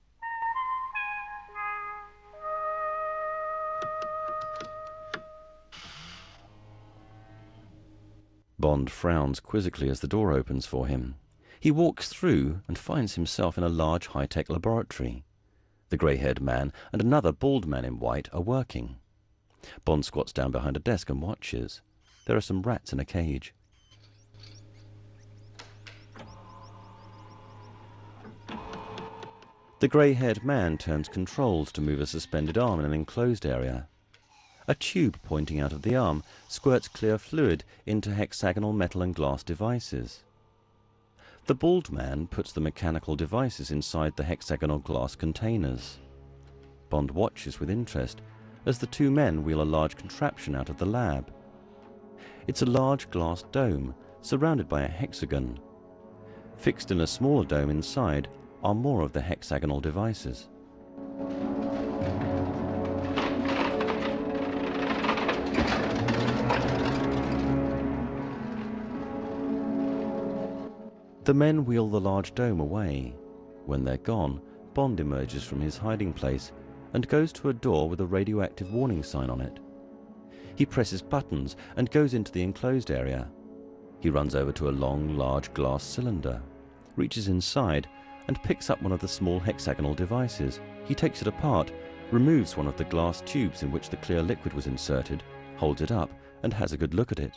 Bond frowns quizzically as the door opens for him. He walks through and finds himself in a large high-tech laboratory. The grey-haired man and another bald man in white are working. Bond squats down behind a desk and watches. There are some rats in a cage. The grey-haired man turns controls to move a suspended arm in an enclosed area. A tube pointing out of the arm squirts clear fluid into hexagonal metal and glass devices. The bald man puts the mechanical devices inside the hexagonal glass containers. Bond watches with interest as the two men wheel a large contraption out of the lab. It's a large glass dome surrounded by a hexagon. Fixed in a smaller dome inside are more of the hexagonal devices. The men wheel the large dome away. When they're gone, Bond emerges from his hiding place and goes to a door with a radioactive warning sign on it. He presses buttons and goes into the enclosed area. He runs over to a long, large glass cylinder, reaches inside and picks up one of the small hexagonal devices. He takes it apart, removes one of the glass tubes in which the clear liquid was inserted, holds it up and has a good look at it.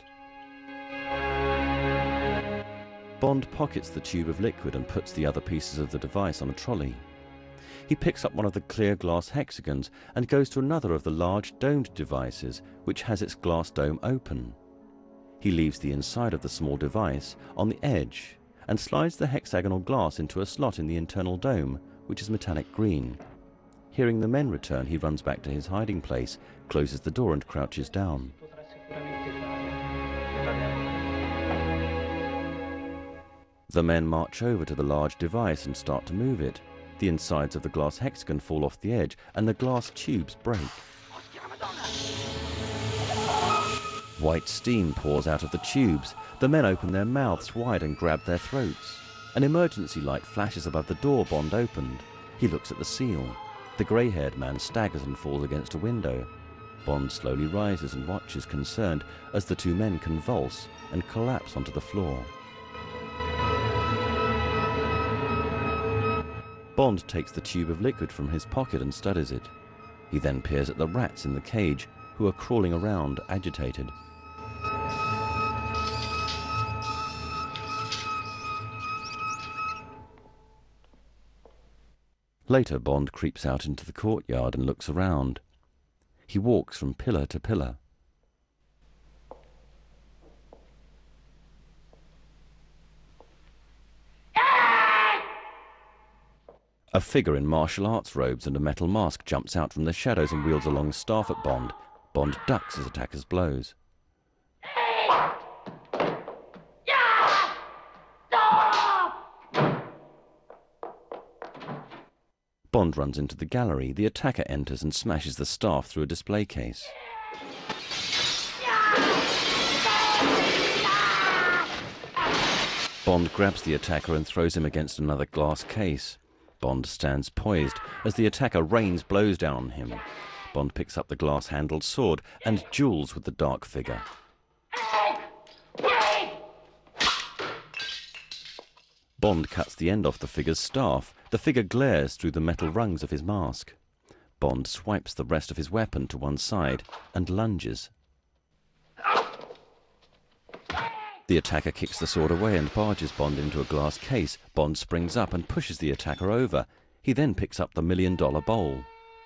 Bond pockets the tube of liquid and puts the other pieces of the device on a trolley. He picks up one of the clear glass hexagons and goes to another of the large domed devices, which has its glass dome open. He leaves the inside of the small device on the edge and slides the hexagonal glass into a slot in the internal dome, which is metallic green. Hearing the men return, he runs back to his hiding place, closes the door and crouches down. The men march over to the large device and start to move it. The insides of the glass hexagon fall off the edge and the glass tubes break. White steam pours out of the tubes. The men open their mouths wide and grab their throats. An emergency light flashes above the door Bond opened. He looks at the seal. The grey-haired man staggers and falls against a window. Bond slowly rises and watches concerned as the two men convulse and collapse onto the floor. Bond takes the tube of liquid from his pocket and studies it. He then peers at the rats in the cage, who are crawling around, agitated. Later, Bond creeps out into the courtyard and looks around. He walks from pillar to pillar. A figure in martial arts robes and a metal mask jumps out from the shadows and wields a long staff at Bond. Bond ducks his attacker's blows. Bond runs into the gallery. The attacker enters and smashes the staff through a display case. Bond grabs the attacker and throws him against another glass case. Bond stands poised as the attacker rains blows down on him. Bond picks up the glass-handled sword and duels with the dark figure. Bond cuts the end off the figure's staff. The figure glares through the metal rungs of his mask. Bond swipes the rest of his weapon to one side and lunges. The attacker kicks the sword away and barges Bond into a glass case. Bond springs up and pushes the attacker over. He then picks up the million-dollar bowl.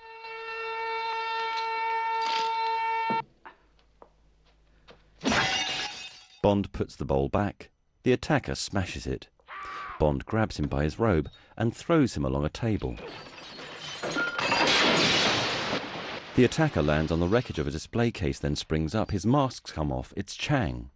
Bond puts the bowl back. The attacker smashes it. Bond grabs him by his robe and throws him along a table. The attacker lands on the wreckage of a display case, then springs up. His masks come off. It's Chang.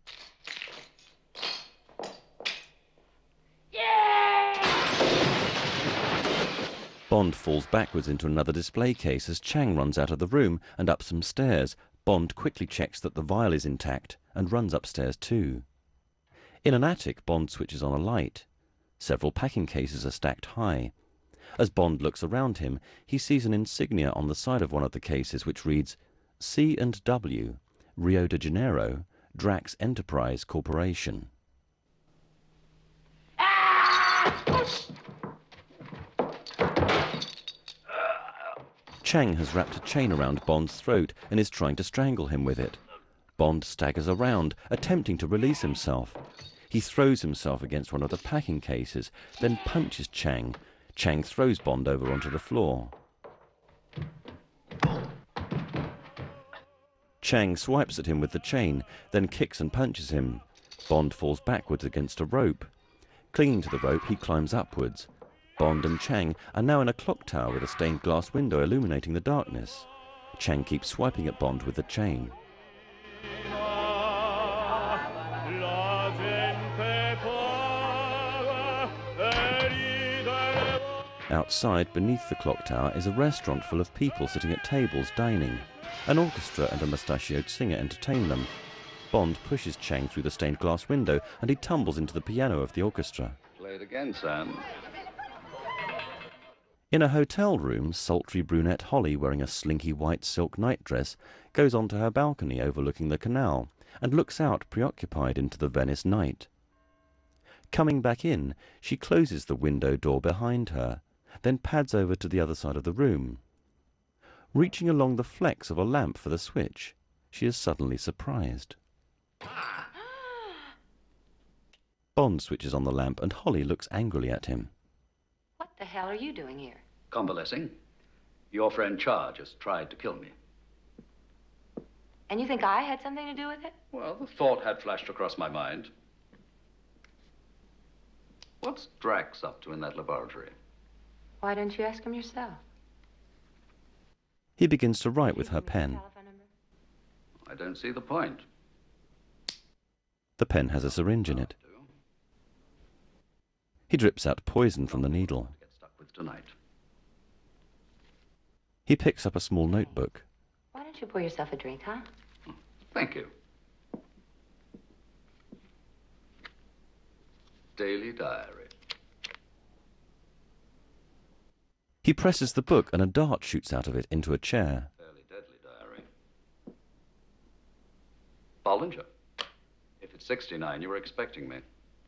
Bond falls backwards into another display case as Chang runs out of the room and up some stairs. Bond quickly checks that the vial is intact and runs upstairs too. In an attic, Bond switches on a light. Several packing cases are stacked high. As Bond looks around him, he sees an insignia on the side of one of the cases which reads C and W, Rio de Janeiro, Drax Enterprise Corporation. Chang has wrapped a chain around Bond's throat and is trying to strangle him with it. Bond staggers around, attempting to release himself. He throws himself against one of the packing cases, then punches Chang. Chang throws Bond over onto the floor. Chang swipes at him with the chain, then kicks and punches him. Bond falls backwards against a rope. Clinging to the rope, he climbs upwards. Bond and Chang are now in a clock tower with a stained glass window illuminating the darkness. Chang keeps swiping at Bond with the chain. Outside, beneath the clock tower, is a restaurant full of people sitting at tables dining. An orchestra and a mustachioed singer entertain them. Bond pushes Chang through the stained glass window and he tumbles into the piano of the orchestra. Play it again, Sam. In a hotel room, sultry brunette Holly, wearing a slinky white silk nightdress, goes onto her balcony overlooking the canal and looks out preoccupied into the Venice night. Coming back in, she closes the window door behind her, then pads over to the other side of the room. Reaching along the flex of a lamp for the switch, she is suddenly surprised. Bond switches on the lamp and Holly looks angrily at him. What the hell are you doing here? Convalescing. Your friend Char just tried to kill me. And you think I had something to do with it? Well, the thought had flashed across my mind. What's Drax up to in that laboratory? Why don't you ask him yourself? He begins to write with her pen. I don't see the point. The pen has a syringe in it. He drips out poison from the needle. Get stuck with tonight. He picks up a small notebook. Why don't you pour yourself a drink, huh? Thank you. Daily diary. He presses the book and a dart shoots out of it into a chair. Fairly deadly diary. Bollinger, if it's sixty-nine, you were expecting me.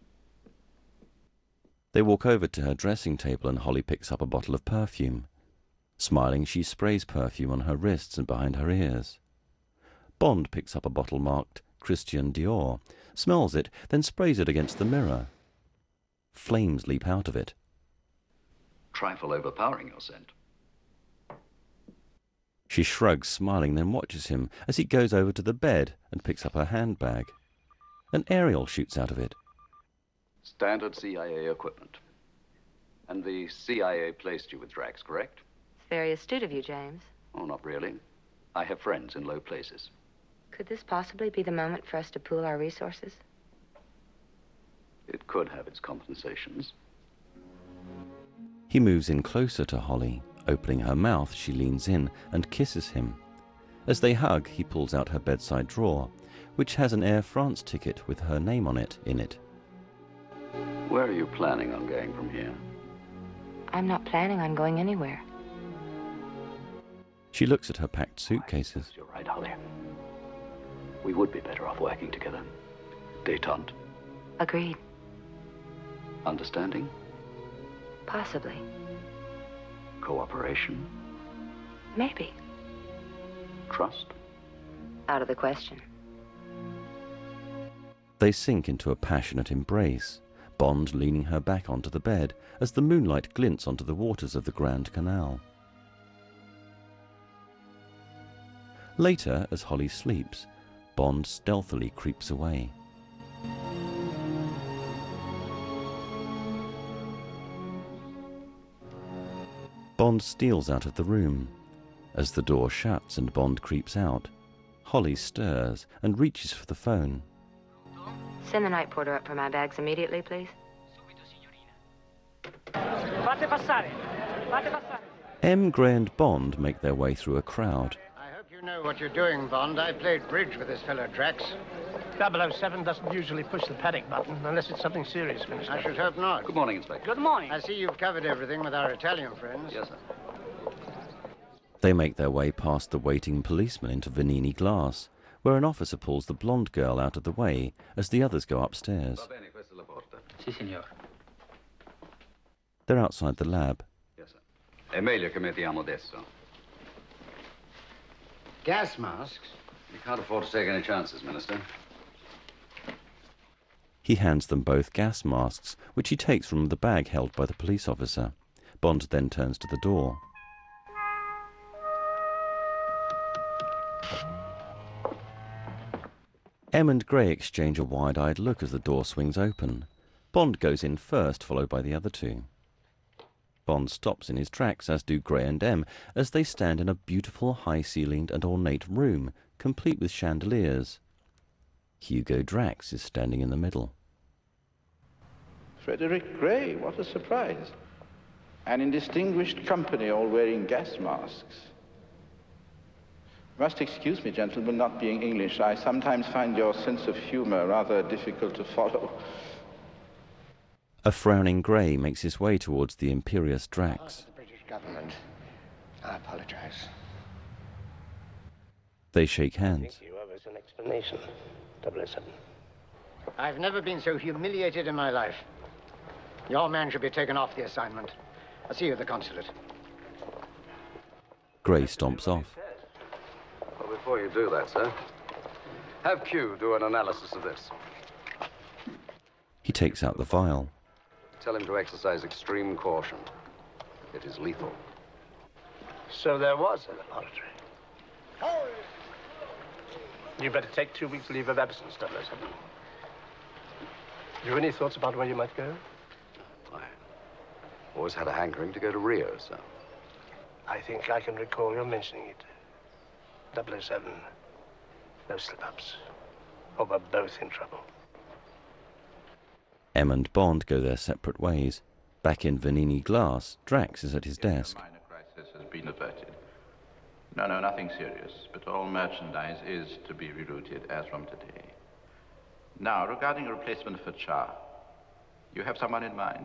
They walk over to her dressing table and Holly picks up a bottle of perfume. Smiling, she sprays perfume on her wrists and behind her ears. Bond picks up a bottle marked Christian Dior, smells it, then sprays it against the mirror. Flames leap out of it. Trifle overpowering your scent. She shrugs, smiling, then watches him as he goes over to the bed and picks up her handbag. An aerial shoots out of it. Standard C I A equipment. And the C I A placed you with Drax, correct? It's very astute of you, James. Oh, not really. I have friends in low places. Could this possibly be the moment for us to pool our resources? It could have its compensations. He moves in closer to Holly. Opening her mouth, she leans in and kisses him. As they hug, he pulls out her bedside drawer, which has an Air France ticket with her name on it in it. Where are you planning on going from here? I'm not planning on going anywhere. She looks at her packed suitcases. You're right, Holly. We would be better off working together. Détente. Agreed. Understanding? Possibly. Cooperation? Maybe. Trust? Out of the question. They sink into a passionate embrace, Bond leaning her back onto the bed as the moonlight glints onto the waters of the Grand Canal. Later, as Holly sleeps, Bond stealthily creeps away. Bond steals out of the room. As the door shuts and Bond creeps out, Holly stirs and reaches for the phone. Send the night porter up for my bags immediately, please. Fate passare. Fate passare. M, Gray and Bond make their way through a crowd. I hope you know what you're doing, Bond. I played bridge with this fellow Drax. double oh seven doesn't usually push the panic button unless it's something serious, Minister. I should hope not. Good morning, Inspector. Good morning. I see you've covered everything with our Italian friends. Yes, sir. They make their way past the waiting policeman into Vanini Glass, where an officer pulls the blonde girl out of the way as the others go upstairs. Va bene, questa è la porta. Sì, signor. They're outside the lab. Yes, sir. È meglio che mettiamo adesso. Gas masks? You can't afford to take any chances, Minister. He hands them both gas masks, which he takes from the bag held by the police officer. Bond then turns to the door. M and Gray exchange a wide-eyed look as the door swings open. Bond goes in first, followed by the other two. Bond stops in his tracks, as do Gray and M, as they stand in a beautiful high-ceilinged and ornate room, complete with chandeliers. Hugo Drax is standing in the middle. Frederick Gray, what a surprise. And in distinguished company, all wearing gas masks. Must excuse me, gentlemen, not being English. I sometimes find your sense of humor rather difficult to follow. A frowning Gray makes his way towards the imperious Drax. The British government. I apologize. They shake hands. You owe us an explanation, double oh seven. I've never been so humiliated in my life. Your man should be taken off the assignment. I'll see you at the consulate. Gray stomps off. Well, before you do that, sir, have Q do an analysis of this. He takes out the vial. Tell him to exercise extreme caution. It is lethal. So there was a laboratory. You better take two weeks' leave of absence, double oh seven. You any thoughts about where you might go? I always had a hankering to go to Rio, sir. I think I can recall your mentioning it. double oh seven. No slip-ups. Or we're both in trouble. M and Bond go their separate ways. Back in Vanini Glass, Drax is at his desk. A minor crisis has been averted. No, no, nothing serious, but all merchandise is to be rerouted as from today. Now, regarding a replacement for Cha, you have someone in mind?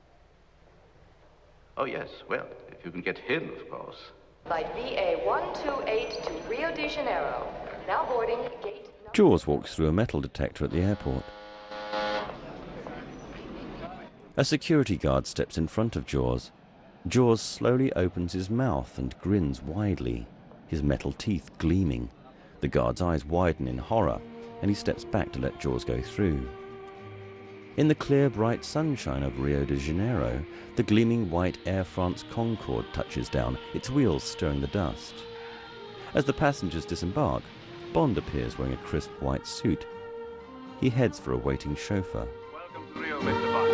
Oh, yes, well, if you can get him, of course. Flight V A one two eight to Rio de Janeiro. Now boarding gate... Jaws walks through a metal detector at the airport. A security guard steps in front of Jaws. Jaws slowly opens his mouth and grins widely, his metal teeth gleaming. The guard's eyes widen in horror, and he steps back to let Jaws go through. In the clear, bright sunshine of Rio de Janeiro, the gleaming white Air France Concorde touches down, its wheels stirring the dust. As the passengers disembark, Bond appears wearing a crisp white suit. He heads for a waiting chauffeur. Welcome to Rio, Mister Bond.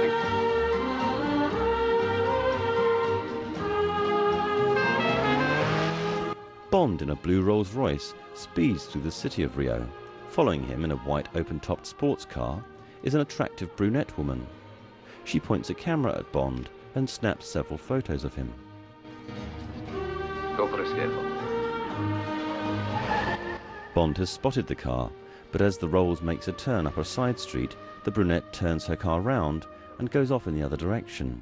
Bond, in a blue Rolls-Royce, speeds through the city of Rio. Following him in a white open-topped sports car is an attractive brunette woman. She points a camera at Bond and snaps several photos of him. Go for escape. Bond has spotted the car, but as the Rolls makes a turn up a side street, the brunette turns her car round and goes off in the other direction.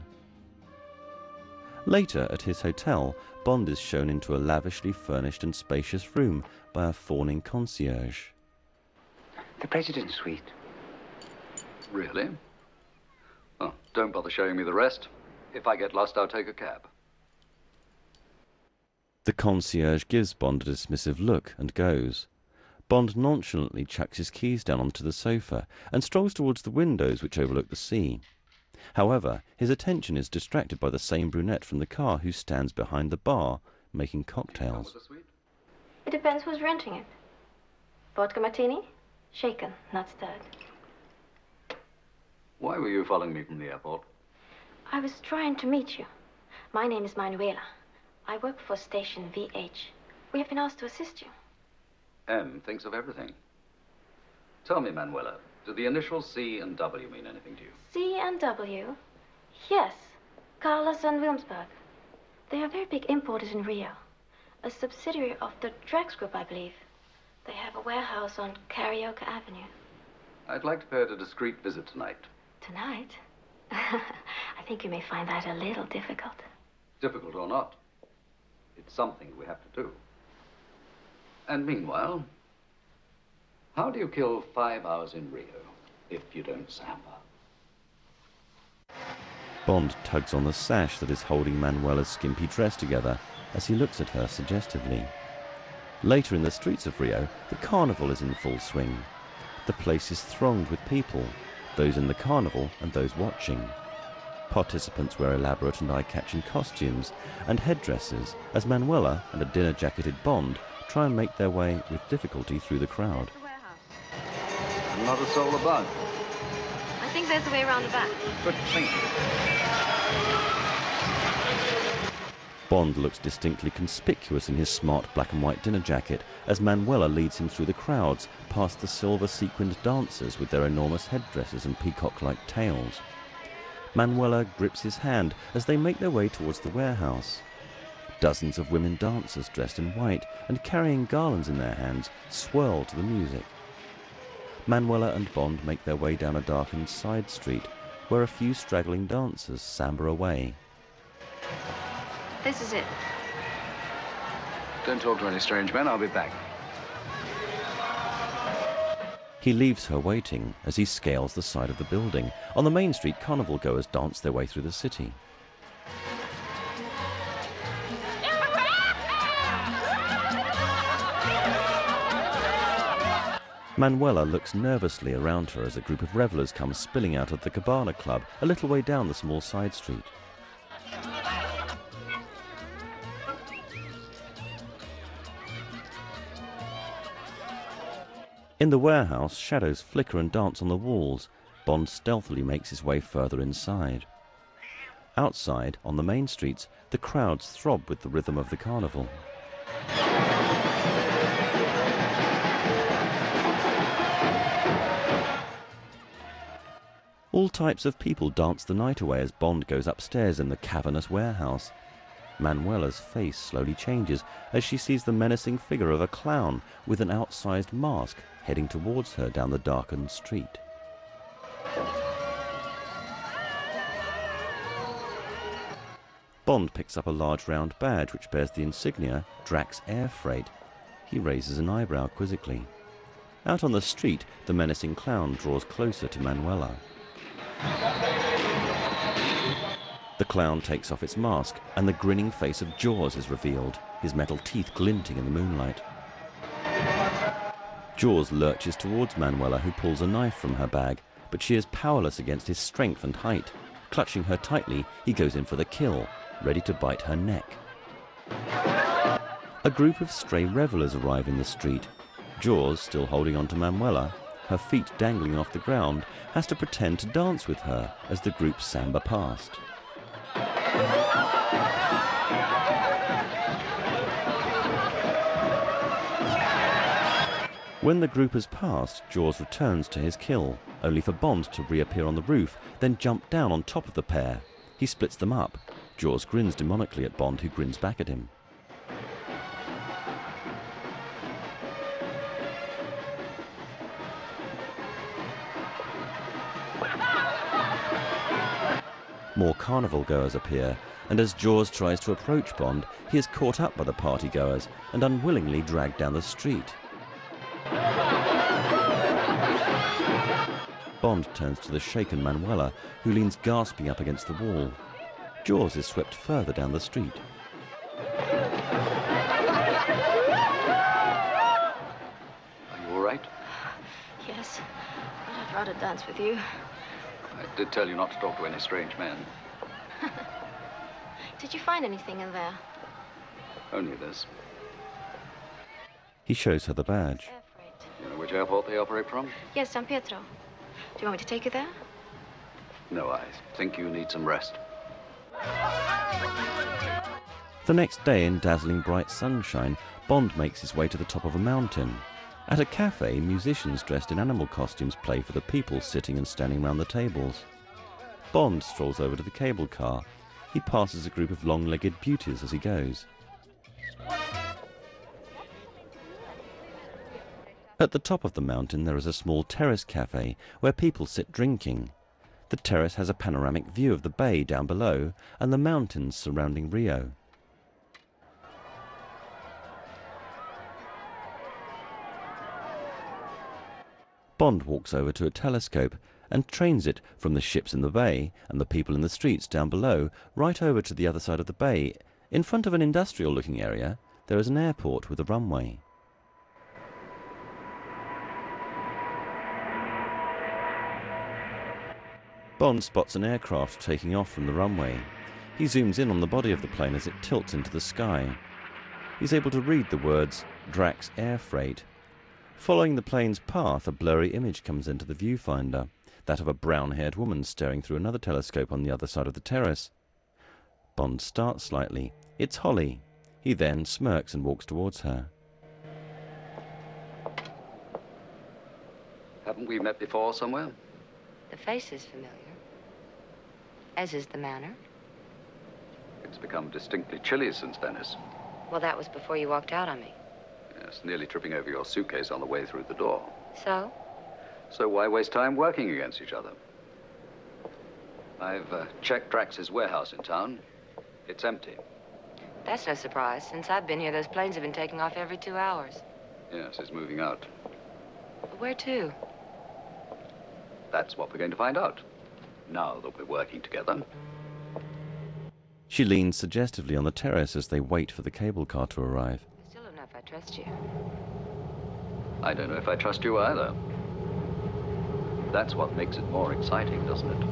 Later, at his hotel, Bond is shown into a lavishly furnished and spacious room by a fawning concierge. The President's suite. Really? Well, don't bother showing me the rest. If I get lost, I'll take a cab. The concierge gives Bond a dismissive look and goes. Bond nonchalantly chucks his keys down onto the sofa and strolls towards the windows which overlook the sea. However, his attention is distracted by the same brunette from the car who stands behind the bar, making cocktails. It depends who's renting it. Vodka martini? Shaken, not stirred. Why were you following me from the airport? I was trying to meet you. My name is Manuela. I work for Station V H. We have been asked to assist you. M thinks of everything. Tell me, Manuela, do the initials C and W mean anything to you? C and W? Yes. Carlos and Wilmsburg. They are very big importers in Rio. A subsidiary of the Drax Group, I believe. They have a warehouse on Carioca Avenue. I'd like to pay it a discreet visit tonight. Tonight? I think you may find that a little difficult. Difficult or not, it's something we have to do. And meanwhile, how do you kill five hours in Rio if you don't samba? Bond tugs on the sash that is holding Manuela's skimpy dress together as he looks at her suggestively. Later in the streets of Rio, the carnival is in full swing. The place is thronged with people, those in the carnival and those watching. Participants wear elaborate and eye-catching costumes and headdresses as Manuela and a dinner-jacketed Bond try and make their way with difficulty through the crowd. Not a soul about. I think there's a way around the back. Good thinking. Bond looks distinctly conspicuous in his smart black and white dinner jacket as Manuela leads him through the crowds past the silver-sequined dancers with their enormous headdresses and peacock-like tails. Manuela grips his hand as they make their way towards the warehouse. Dozens of women dancers dressed in white and carrying garlands in their hands swirl to the music. Manuela and Bond make their way down a darkened side street where a few straggling dancers samba away. This is it. Don't talk to any strange men, I'll be back. He leaves her waiting as he scales the side of the building. On the main street, carnival goers dance their way through the city. Manuela looks nervously around her as a group of revelers come spilling out of the Cabana Club a little way down the small side street. In the warehouse, shadows flicker and dance on the walls. Bond stealthily makes his way further inside. Outside, on the main streets, the crowds throb with the rhythm of the carnival. All types of people dance the night away as Bond goes upstairs in the cavernous warehouse. Manuela's face slowly changes as she sees the menacing figure of a clown with an outsized mask heading towards her down the darkened street. Bond picks up a large round badge which bears the insignia Drax Air Freight. He raises an eyebrow quizzically. Out on the street, the menacing clown draws closer to Manuela. The clown takes off its mask, and the grinning face of Jaws is revealed, his metal teeth glinting in the moonlight. Jaws lurches towards Manuela, who pulls a knife from her bag, but she is powerless against his strength and height. Clutching her tightly, he goes in for the kill, ready to bite her neck. A group of stray revelers arrive in the street. Jaws, still holding on to Manuela, her feet dangling off the ground, has to pretend to dance with her as the group samba past. When the group has passed, Jaws returns to his kill, only for Bond to reappear on the roof, then jump down on top of the pair. He splits them up. Jaws grins demonically at Bond, who grins back at him. More carnival goers appear, and as Jaws tries to approach Bond, he is caught up by the party goers and unwillingly dragged down the street. Bond turns to the shaken Manuela, who leans gasping up against the wall. Jaws is swept further down the street. Are you all right? Yes, but I'd rather dance with you. I did tell you not to talk to any strange men. Did you find anything in there? Only this. He shows her the badge. You know which airport they operate from? Yes, San Pietro. Do you want me to take you there? No, I think you need some rest. The next day, in dazzling bright sunshine, Bond makes his way to the top of a mountain. At a cafe, musicians dressed in animal costumes play for the people sitting and standing round the tables. Bond strolls over to the cable car. He passes a group of long-legged beauties as he goes. At the top of the mountain there is a small terrace cafe where people sit drinking. The terrace has a panoramic view of the bay down below and the mountains surrounding Rio. Bond walks over to a telescope and trains it from the ships in the bay and the people in the streets down below right over to the other side of the bay. In front of an industrial-looking area, there is an airport with a runway. Bond spots an aircraft taking off from the runway. He zooms in on the body of the plane as it tilts into the sky. He's able to read the words, Drax Air Freight. Following the plane's path, a blurry image comes into the viewfinder, that of a brown-haired woman staring through another telescope on the other side of the terrace. Bond starts slightly. It's Holly. He then smirks and walks towards her. Haven't we met before somewhere? The face is familiar, as is the manner. It's become distinctly chilly since Venice. Well, that was before you walked out on me. Yes, nearly tripping over your suitcase on the way through the door. So? So why waste time working against each other? I've uh, checked Drax's warehouse in town. It's empty. That's no surprise. Since I've been here, those planes have been taking off every two hours. Yes, he's moving out. Where to? That's what we're going to find out, now that we're working together. She leans suggestively on the terrace as they wait for the cable car to arrive. I still don't know if I trust you. I don't know if I trust you either. That's what makes it more exciting, doesn't it?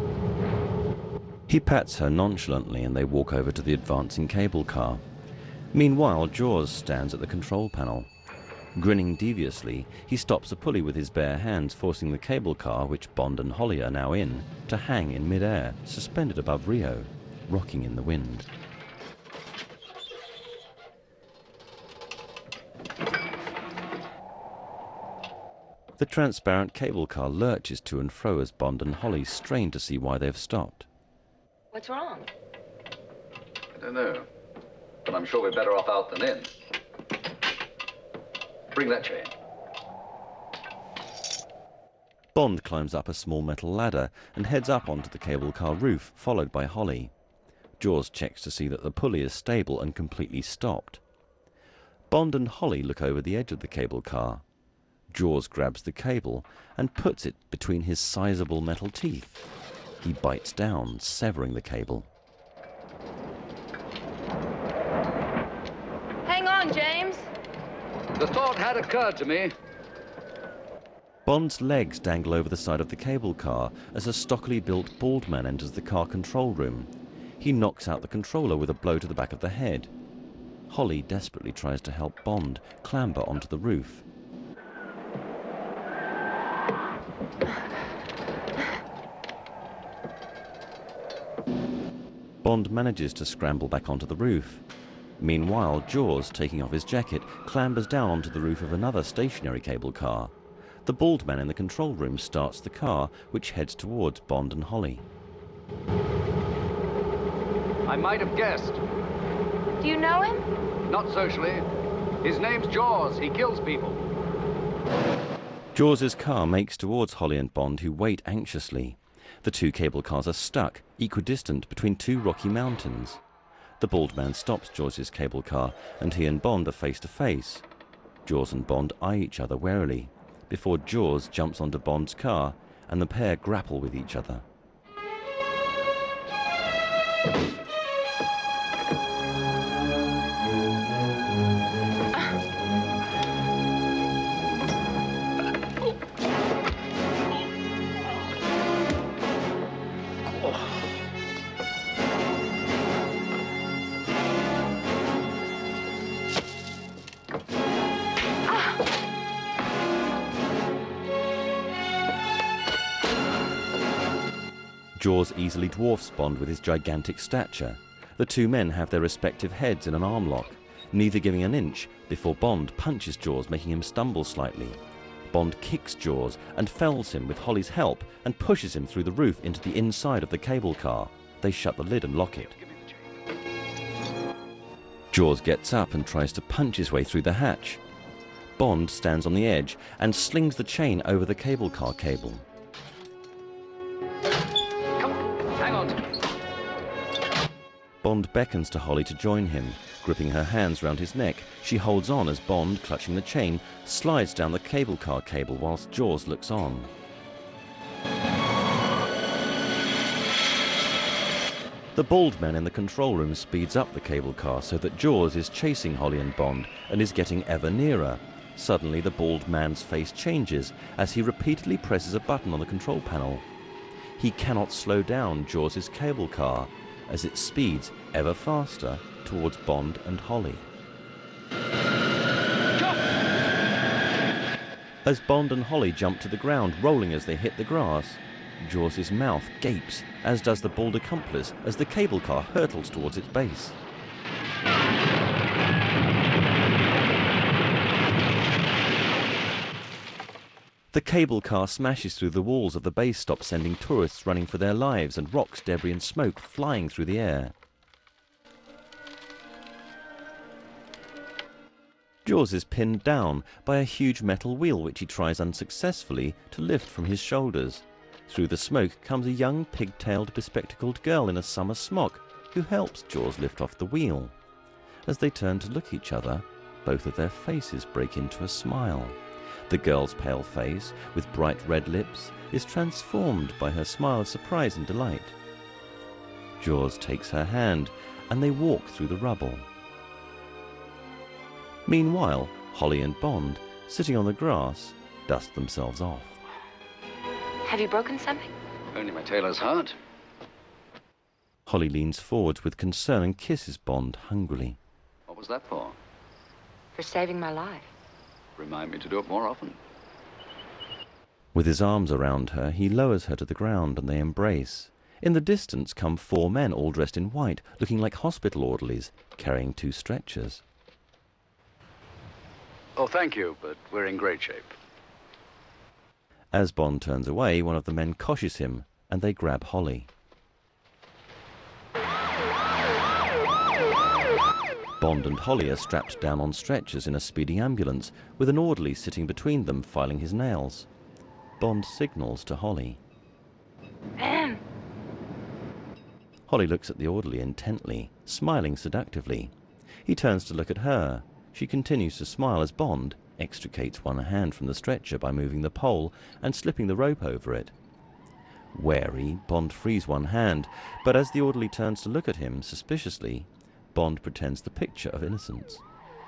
He pats her nonchalantly and they walk over to the advancing cable car. Meanwhile, Jaws stands at the control panel. Grinning deviously, he stops a pulley with his bare hands, forcing the cable car, which Bond and Holly are now in, to hang in mid-air, suspended above Rio, rocking in the wind. The transparent cable car lurches to and fro as Bond and Holly strain to see why they've stopped. What's wrong? I don't know, but I'm sure we're better off out than in. Bring that chain. Bond climbs up a small metal ladder and heads up onto the cable car roof, followed by Holly. Jaws checks to see that the pulley is stable and completely stopped. Bond and Holly look over the edge of the cable car. Jaws grabs the cable and puts it between his sizable metal teeth. He bites down, severing the cable. Hang on, James. The thought had occurred to me. Bond's legs dangle over the side of the cable car as a stockily built bald man enters the car control room. He knocks out the controller with a blow to the back of the head. Holly desperately tries to help Bond clamber onto the roof. Bond manages to scramble back onto the roof. Meanwhile, Jaws, taking off his jacket, clambers down onto the roof of another stationary cable car. The bald man in the control room starts the car, which heads towards Bond and Holly. I might have guessed. Do you know him? Not socially. His name's Jaws. He kills people. Jaws's car makes towards Holly and Bond, who wait anxiously. The two cable cars are stuck, equidistant between two rocky mountains. The bald man stops Jaws's cable car, and he and Bond are face to face. Jaws and Bond eye each other warily, before Jaws jumps onto Bond's car, and the pair grapple with each other. Jaws easily dwarfs Bond with his gigantic stature. The two men have their respective heads in an arm lock, neither giving an inch before Bond punches Jaws, making him stumble slightly. Bond kicks Jaws and fells him with Holly's help and pushes him through the roof into the inside of the cable car. They shut the lid and lock it. Jaws gets up and tries to punch his way through the hatch. Bond stands on the edge and slings the chain over the cable car cable. Come on, hang on. Bond beckons to Holly to join him. Gripping her hands round his neck, she holds on as Bond, clutching the chain, slides down the cable car cable whilst Jaws looks on. The bald man in the control room speeds up the cable car so that Jaws is chasing Holly and Bond and is getting ever nearer. Suddenly the bald man's face changes as he repeatedly presses a button on the control panel. He cannot slow down Jaws' cable car as it speeds ever faster towards Bond and Holly. As Bond and Holly jump to the ground, rolling as they hit the grass, Jaws' mouth gapes, as does the bald accomplice as the cable car hurtles towards its base. The cable car smashes through the walls of the base stop, sending tourists running for their lives and rocks, debris and smoke flying through the air. Jaws is pinned down by a huge metal wheel which he tries unsuccessfully to lift from his shoulders. Through the smoke comes a young pigtailed bespectacled girl in a summer smock who helps Jaws lift off the wheel. As they turn to look at each other, both of their faces break into a smile. The girl's pale face, with bright red lips, is transformed by her smile of surprise and delight. Jaws takes her hand, and they walk through the rubble. Meanwhile, Holly and Bond, sitting on the grass, dust themselves off. Have you broken something? Only my tailor's heart. Holly leans forwards with concern and kisses Bond hungrily. What was that for? For saving my life. Remind me to do it more often. With his arms around her, he lowers her to the ground and they embrace. In the distance come four men all dressed in white, looking like hospital orderlies, carrying two stretchers. Oh, thank you, but we're in great shape. As Bond turns away, one of the men coshes him, and they grab Holly. Bond and Holly are strapped down on stretchers in a speeding ambulance, with an orderly sitting between them filing his nails. Bond signals to Holly. Holly looks at the orderly intently, smiling seductively. He turns to look at her. She continues to smile as Bond extricates one hand from the stretcher by moving the pole and slipping the rope over it. Wary, Bond frees one hand, but as the orderly turns to look at him suspiciously, Bond pretends the picture of innocence.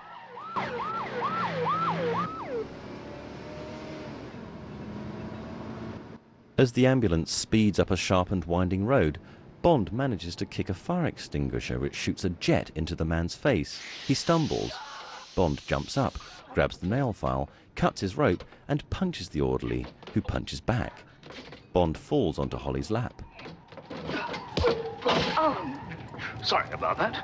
As the ambulance speeds up a sharp and winding road, Bond manages to kick a fire extinguisher which shoots a jet into the man's face. He stumbles. Bond jumps up, grabs the nail file, cuts his rope, and punches the orderly, who punches back. Bond falls onto Holly's lap. Oh, sorry about that.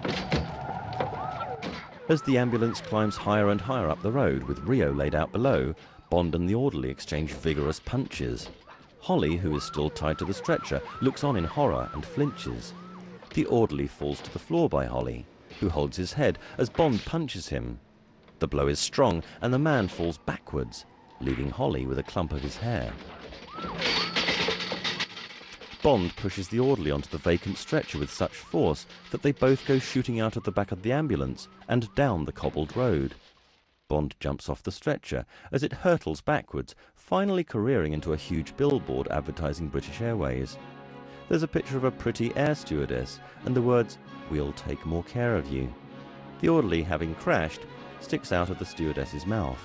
As the ambulance climbs higher and higher up the road, with Rio laid out below, Bond and the orderly exchange vigorous punches. Holly, who is still tied to the stretcher, looks on in horror and flinches. The orderly falls to the floor by Holly, who holds his head as Bond punches him. The blow is strong, and the man falls backwards, leaving Holly with a clump of his hair. Bond pushes the orderly onto the vacant stretcher with such force that they both go shooting out of the back of the ambulance and down the cobbled road. Bond jumps off the stretcher as it hurtles backwards, finally careering into a huge billboard advertising British Airways. There's a picture of a pretty air stewardess and the words, "We'll take more care of you." The orderly, having crashed, sticks out of the stewardess's mouth.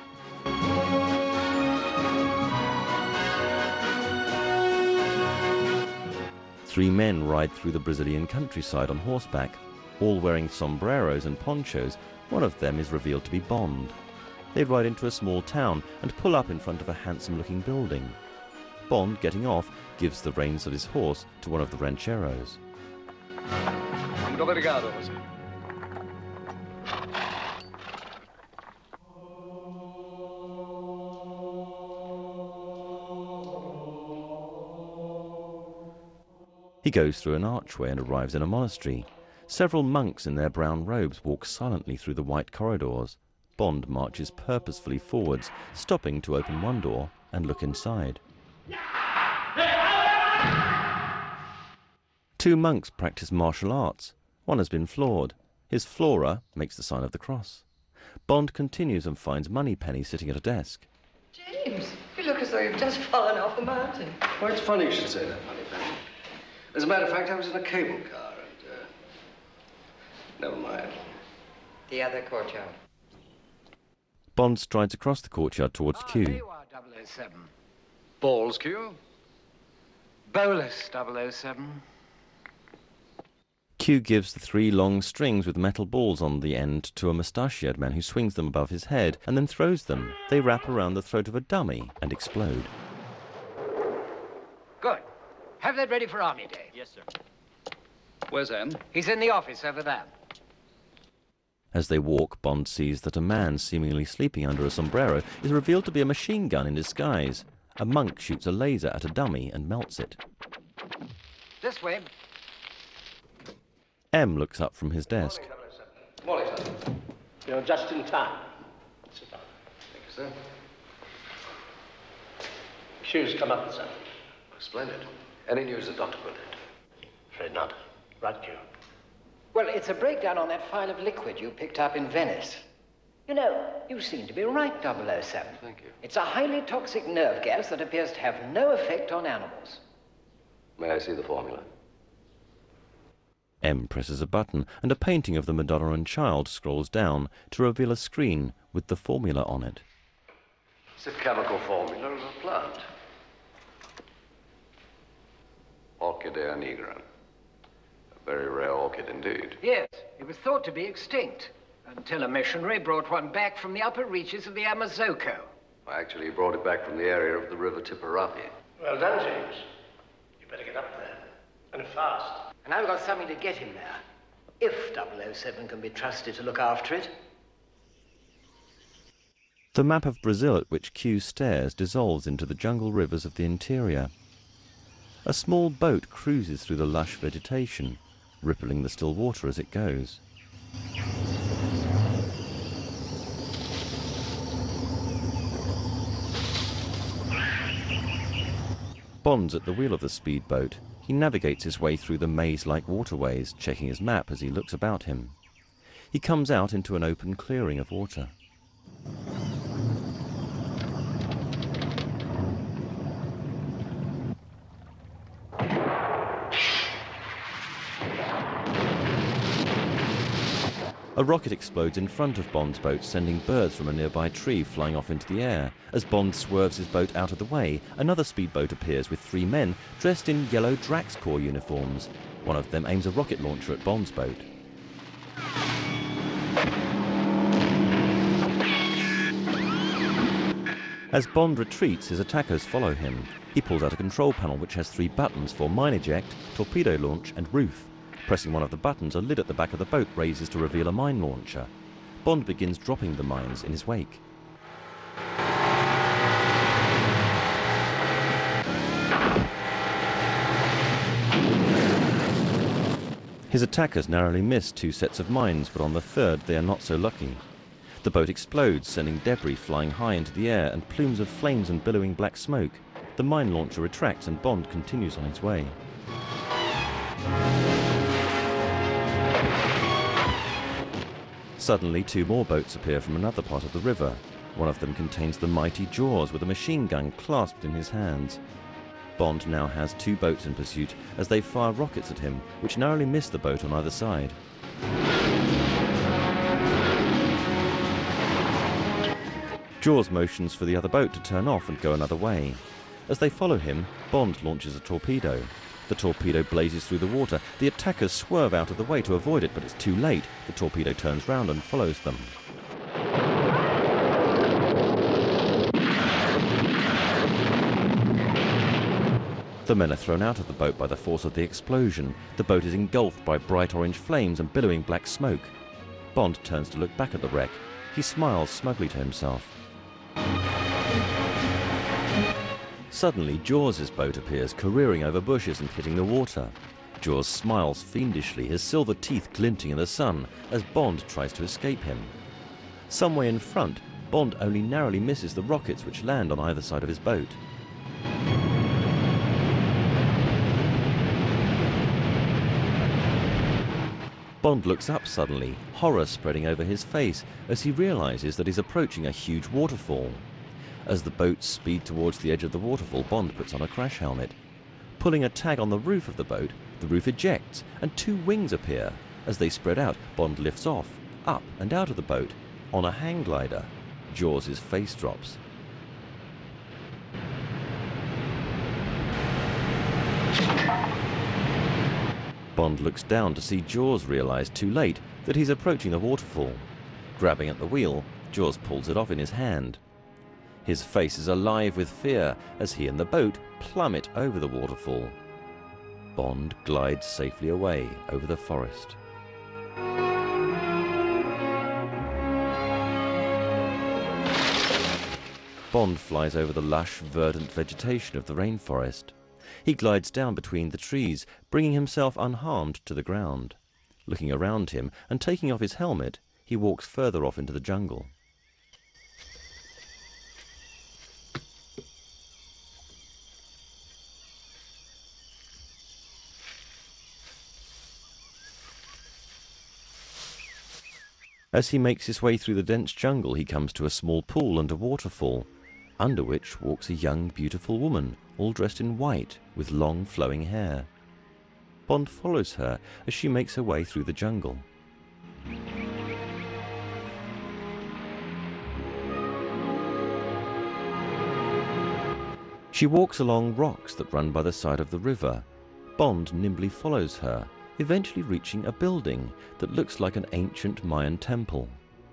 Three men ride through the Brazilian countryside on horseback, all wearing sombreros and ponchos. One of them is revealed to be Bond. They ride into a small town and pull up in front of a handsome-looking building. Bond, getting off, gives the reins of his horse to one of the rancheros. Muito obrigado, José. He goes through an archway and arrives in a monastery. Several monks in their brown robes walk silently through the white corridors. Bond marches purposefully forwards, stopping to open one door and look inside. Two monks practice martial arts. One has been floored. His floorer makes the sign of the cross. Bond continues and finds Moneypenny sitting at a desk. James, you look as though you've just fallen off the mountain. Well, it's funny you should say that, Moneypenny. As a matter of fact, I was in a cable car and, uh, never mind. The other courtyard. Bond strides across the courtyard towards Ah, Q. there you are, double oh seven. Balls, Q. Bolus, double oh seven. Q gives the three long strings with metal balls on the end to a mustachioed man who swings them above his head and then throws them. They wrap around the throat of a dummy and explode. Good. Have that ready for Army Day. Yes, sir. Where's M? He's in the office over there. As they walk, Bond sees that a man seemingly sleeping under a sombrero is revealed to be a machine gun in disguise. A monk shoots a laser at a dummy and melts it. This way. M looks up from his desk. Morning, sir. You're just in time. Sit down. Thank you, sir. Q's come up this afternoon. Splendid. Any news of Doctor Burnett? Afraid not. Right, Q. Well, it's a breakdown on that file of liquid you picked up in Venice. You know, you seem to be right, double oh seven. Thank you. It's a highly toxic nerve gas that appears to have no effect on animals. May I see the formula? M presses a button and a painting of the Madonna and Child scrolls down to reveal a screen with the formula on it. It's a chemical formula of a plant. Orchidea nigra. A very rare orchid indeed. Yes, it was thought to be extinct until a missionary brought one back from the upper reaches of the Amazoco. I actually brought it back from the area of the river Tipperary. Well done, James. You better get up there. And fast. And I've got something to get him there, if double oh seven can be trusted to look after it. The map of Brazil at which Q stares dissolves into the jungle rivers of the interior. A small boat cruises through the lush vegetation, rippling the still water as it goes. Bond's at the wheel of the speedboat. He navigates his way through the maze-like waterways, checking his map as he looks about him. He comes out into an open clearing of water. A rocket explodes in front of Bond's boat, sending birds from a nearby tree flying off into the air. As Bond swerves his boat out of the way, another speedboat appears with three men dressed in yellow Drax Corps uniforms. One of them aims a rocket launcher at Bond's boat. As Bond retreats, his attackers follow him. He pulls out a control panel which has three buttons for mine eject, torpedo launch and roof. Pressing one of the buttons, a lid at the back of the boat raises to reveal a mine launcher. Bond begins dropping the mines in his wake. His attackers narrowly miss two sets of mines, but on the third they are not so lucky. The boat explodes, sending debris flying high into the air and plumes of flames and billowing black smoke. The mine launcher retracts and Bond continues on his way. Suddenly, two more boats appear from another part of the river. One of them contains the mighty Jaws with a machine gun clasped in his hands. Bond now has two boats in pursuit as they fire rockets at him, which narrowly miss the boat on either side. Jaws motions for the other boat to turn off and go another way. As they follow him, Bond launches a torpedo. The torpedo blazes through the water. The attackers swerve out of the way to avoid it, but it's too late. The torpedo turns round and follows them. The men are thrown out of the boat by the force of the explosion. The boat is engulfed by bright orange flames and billowing black smoke. Bond turns to look back at the wreck. He smiles smugly to himself. Suddenly, Jaws' boat appears, careering over bushes and hitting the water. Jaws smiles fiendishly, his silver teeth glinting in the sun, as Bond tries to escape him. Some way in front, Bond only narrowly misses the rockets which land on either side of his boat. Bond looks up suddenly, horror spreading over his face as he realizes that he's approaching a huge waterfall. As the boats speed towards the edge of the waterfall, Bond puts on a crash helmet. Pulling a tag on the roof of the boat, the roof ejects and two wings appear. As they spread out, Bond lifts off, up and out of the boat, on a hang glider. Jaws' face drops. Bond looks down to see Jaws realize too late that he's approaching the waterfall. Grabbing at the wheel, Jaws pulls it off in his hand. His face is alive with fear as he and the boat plummet over the waterfall. Bond glides safely away over the forest. Bond flies over the lush, verdant vegetation of the rainforest. He glides down between the trees, bringing himself unharmed to the ground. Looking around him and taking off his helmet, he walks further off into the jungle. As he makes his way through the dense jungle, he comes to a small pool and a waterfall, under which walks a young, beautiful woman, all dressed in white, with long, flowing hair. Bond follows her as she makes her way through the jungle. She walks along rocks that run by the side of the river. Bond nimbly follows her, eventually reaching a building that looks like an ancient Mayan temple.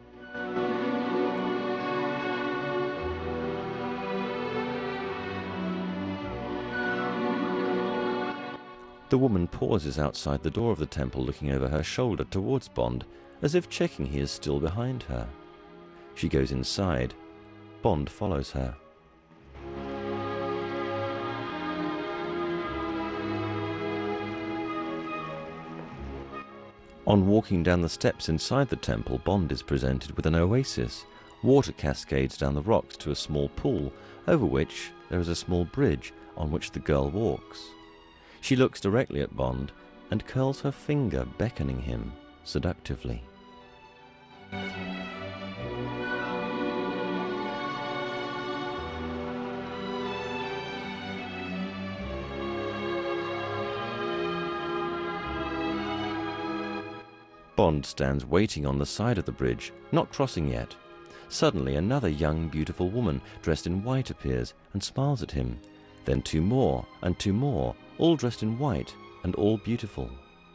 The woman pauses outside the door of the temple, looking over her shoulder towards Bond, as if checking he is still behind her. She goes inside. Bond follows her. On walking down the steps inside the temple, Bond is presented with an oasis. Water cascades down the rocks to a small pool, over which there is a small bridge on which the girl walks. She looks directly at Bond and curls her finger, beckoning him seductively. Bond stands waiting on the side of the bridge, not crossing yet. Suddenly another young, beautiful woman dressed in white appears and smiles at him. Then two more and two more, all dressed in white and all beautiful.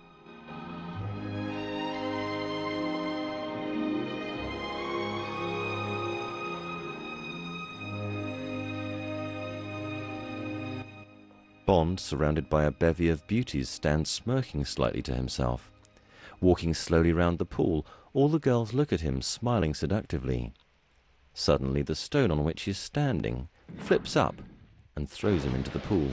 Bond, surrounded by a bevy of beauties, stands smirking slightly to himself. Walking slowly round the pool, all the girls look at him, smiling seductively. Suddenly the stone on which he is standing flips up and throws him into the pool.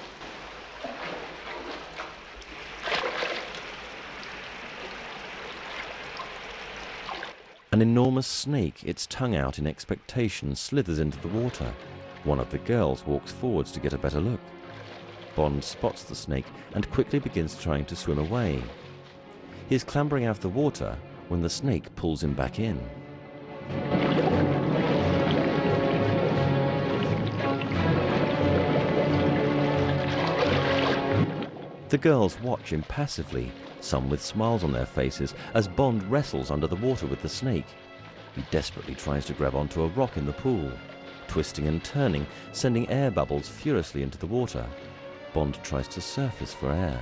An enormous snake, its tongue out in expectation, slithers into the water. One of the girls walks forwards to get a better look. Bond spots the snake and quickly begins trying to swim away. He is clambering out of the water when the snake pulls him back in. The girls watch impassively, some with smiles on their faces, as Bond wrestles under the water with the snake. He desperately tries to grab onto a rock in the pool, twisting and turning, sending air bubbles furiously into the water. Bond tries to surface for air.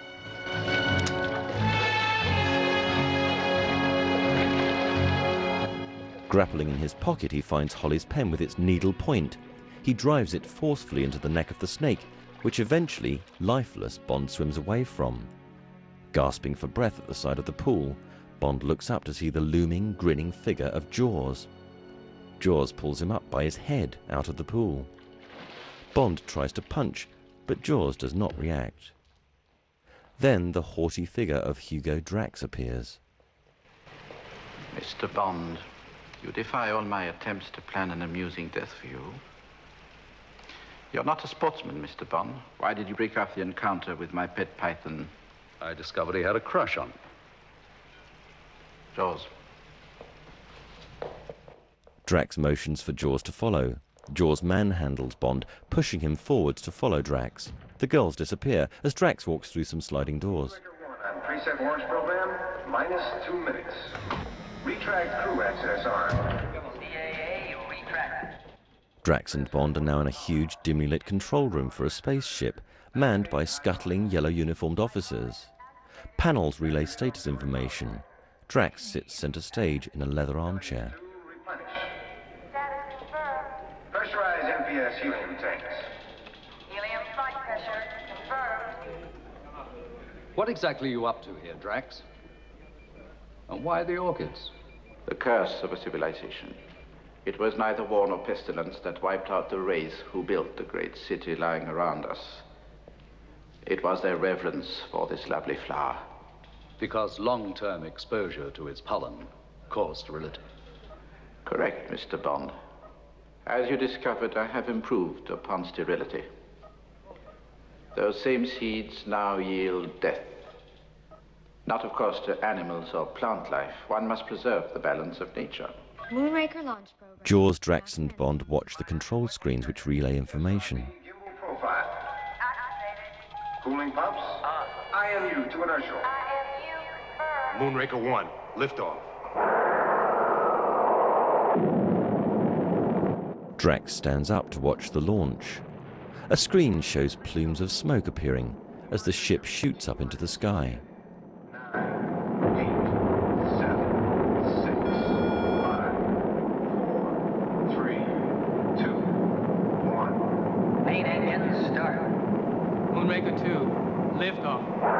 Grappling in his pocket, he finds Holly's pen with its needle point. He drives it forcefully into the neck of the snake which eventually, lifeless, Bond swims away from. Gasping for breath at the side of the pool, Bond looks up to see the looming, grinning figure of Jaws. Jaws pulls him up by his head out of the pool. Bond tries to punch, but Jaws does not react. Then the haughty figure of Hugo Drax appears. Mister Bond, you defy all my attempts to plan an amusing death for you. You're not a sportsman, Mister Bond. Why did you break off the encounter with my pet python? I discovered he had a crush on me. Jaws. Drax motions for Jaws to follow. Jaws manhandles Bond, pushing him forwards to follow Drax. The girls disappear as Drax walks through some sliding doors. On preset launch program, minus two minutes. Retract crew access armed. C A A, retract. Drax and Bond are now in a huge, dimly lit control room for a spaceship, manned by scuttling, yellow-uniformed officers. Panels relay status information. Drax sits center stage in a leather armchair. Pressurize M P S helium tanks. Helium flight pressure confirmed. What exactly are you up to here, Drax? And why the orchids? The curse of a civilization. It was neither war nor pestilence that wiped out the race who built the great city lying around us. It was their reverence for this lovely flower. Because long-term exposure to its pollen caused sterility. Correct, Mister Bond. As you discovered, I have improved upon sterility. Those same seeds now yield death. Not, of course, to animals or plant life. One must preserve the balance of nature. Moonraker launch program. Jaws, Drax and Bond watch the control screens which relay information. Gimbal profile. Cooling pumps. I M U to inertial. Moonraker one, liftoff. Drax stands up to watch the launch. A screen shows plumes of smoke appearing as the ship shoots up into the sky. Main engine start. Moonraker two, liftoff.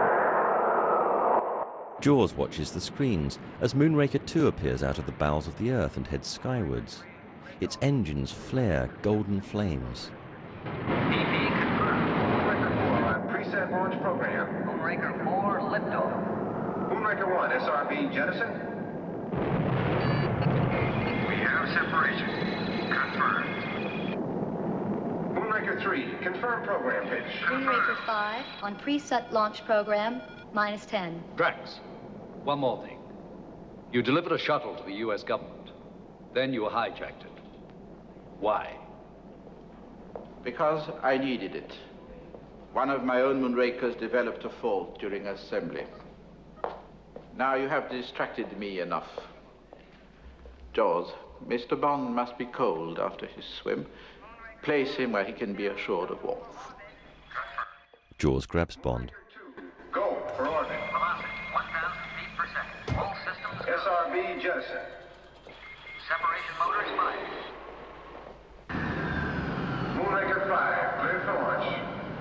Jaws watches the screens as Moonraker two appears out of the bowels of the Earth and heads skywards. Its engines flare golden flames. P P confirmed. Moonraker four on preset launch program. Moonraker four liftoff. Moonraker one S R B jettison. We have separation. Confirmed. Moonraker three, confirm program pitch. Moonraker five on preset launch program, minus ten. Drax, one more thing. You delivered a shuttle to the U S government. Then you hijacked it. Why? Because I needed it. One of my own Moonrakers developed a fault during assembly. Now you have distracted me enough. Jaws, Mister Bond must be cold after his swim. Place him where he can be assured of warmth. Jaws grabs Bond. Go for orbit. Velocity, one thousand feet per second. All systems go. S R B jettison. Separation motor expired. Moonraker five, clear for launch.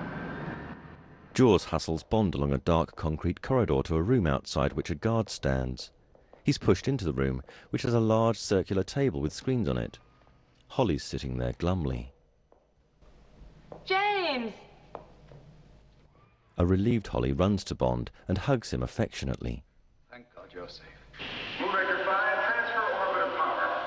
Jaws hustles Bond along a dark concrete corridor to a room outside which a guard stands. He's pushed into the room, which has a large circular table with screens on it. Holly's sitting there glumly. James! A relieved Holly runs to Bond and hugs him affectionately. Thank God you're safe. Moonraker five, transfer orbit of power.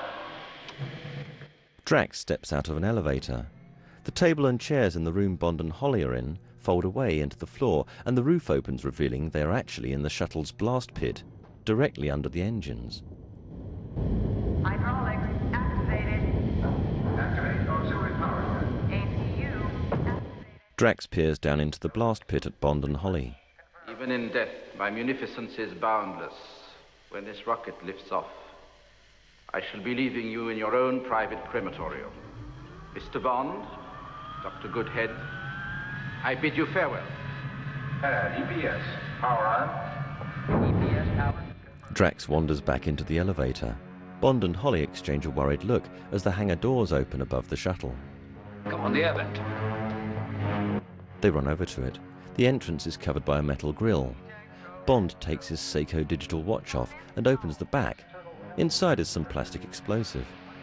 Drax steps out of an elevator. The table and chairs in the room Bond and Holly are in fold away into the floor, and the roof opens, revealing they are actually in the shuttle's blast pit, directly under the engines. Hydraulics activated. Activate auxiliary power. A P U. Drax peers down into the blast pit at Bond and Holly. Even in death, my munificence is boundless. When this rocket lifts off, I shall be leaving you in your own private crematorium. Mister Bond, Doctor Goodhead, I bid you farewell. Uh, E P S, power on. E P S power. Drax wanders back into the elevator. Bond and Holly exchange a worried look as the hangar doors open above the shuttle. Come on, the air vent. They run over to it. The entrance is covered by a metal grille. Bond takes his Seiko digital watch off and opens the back. Inside is some plastic explosive.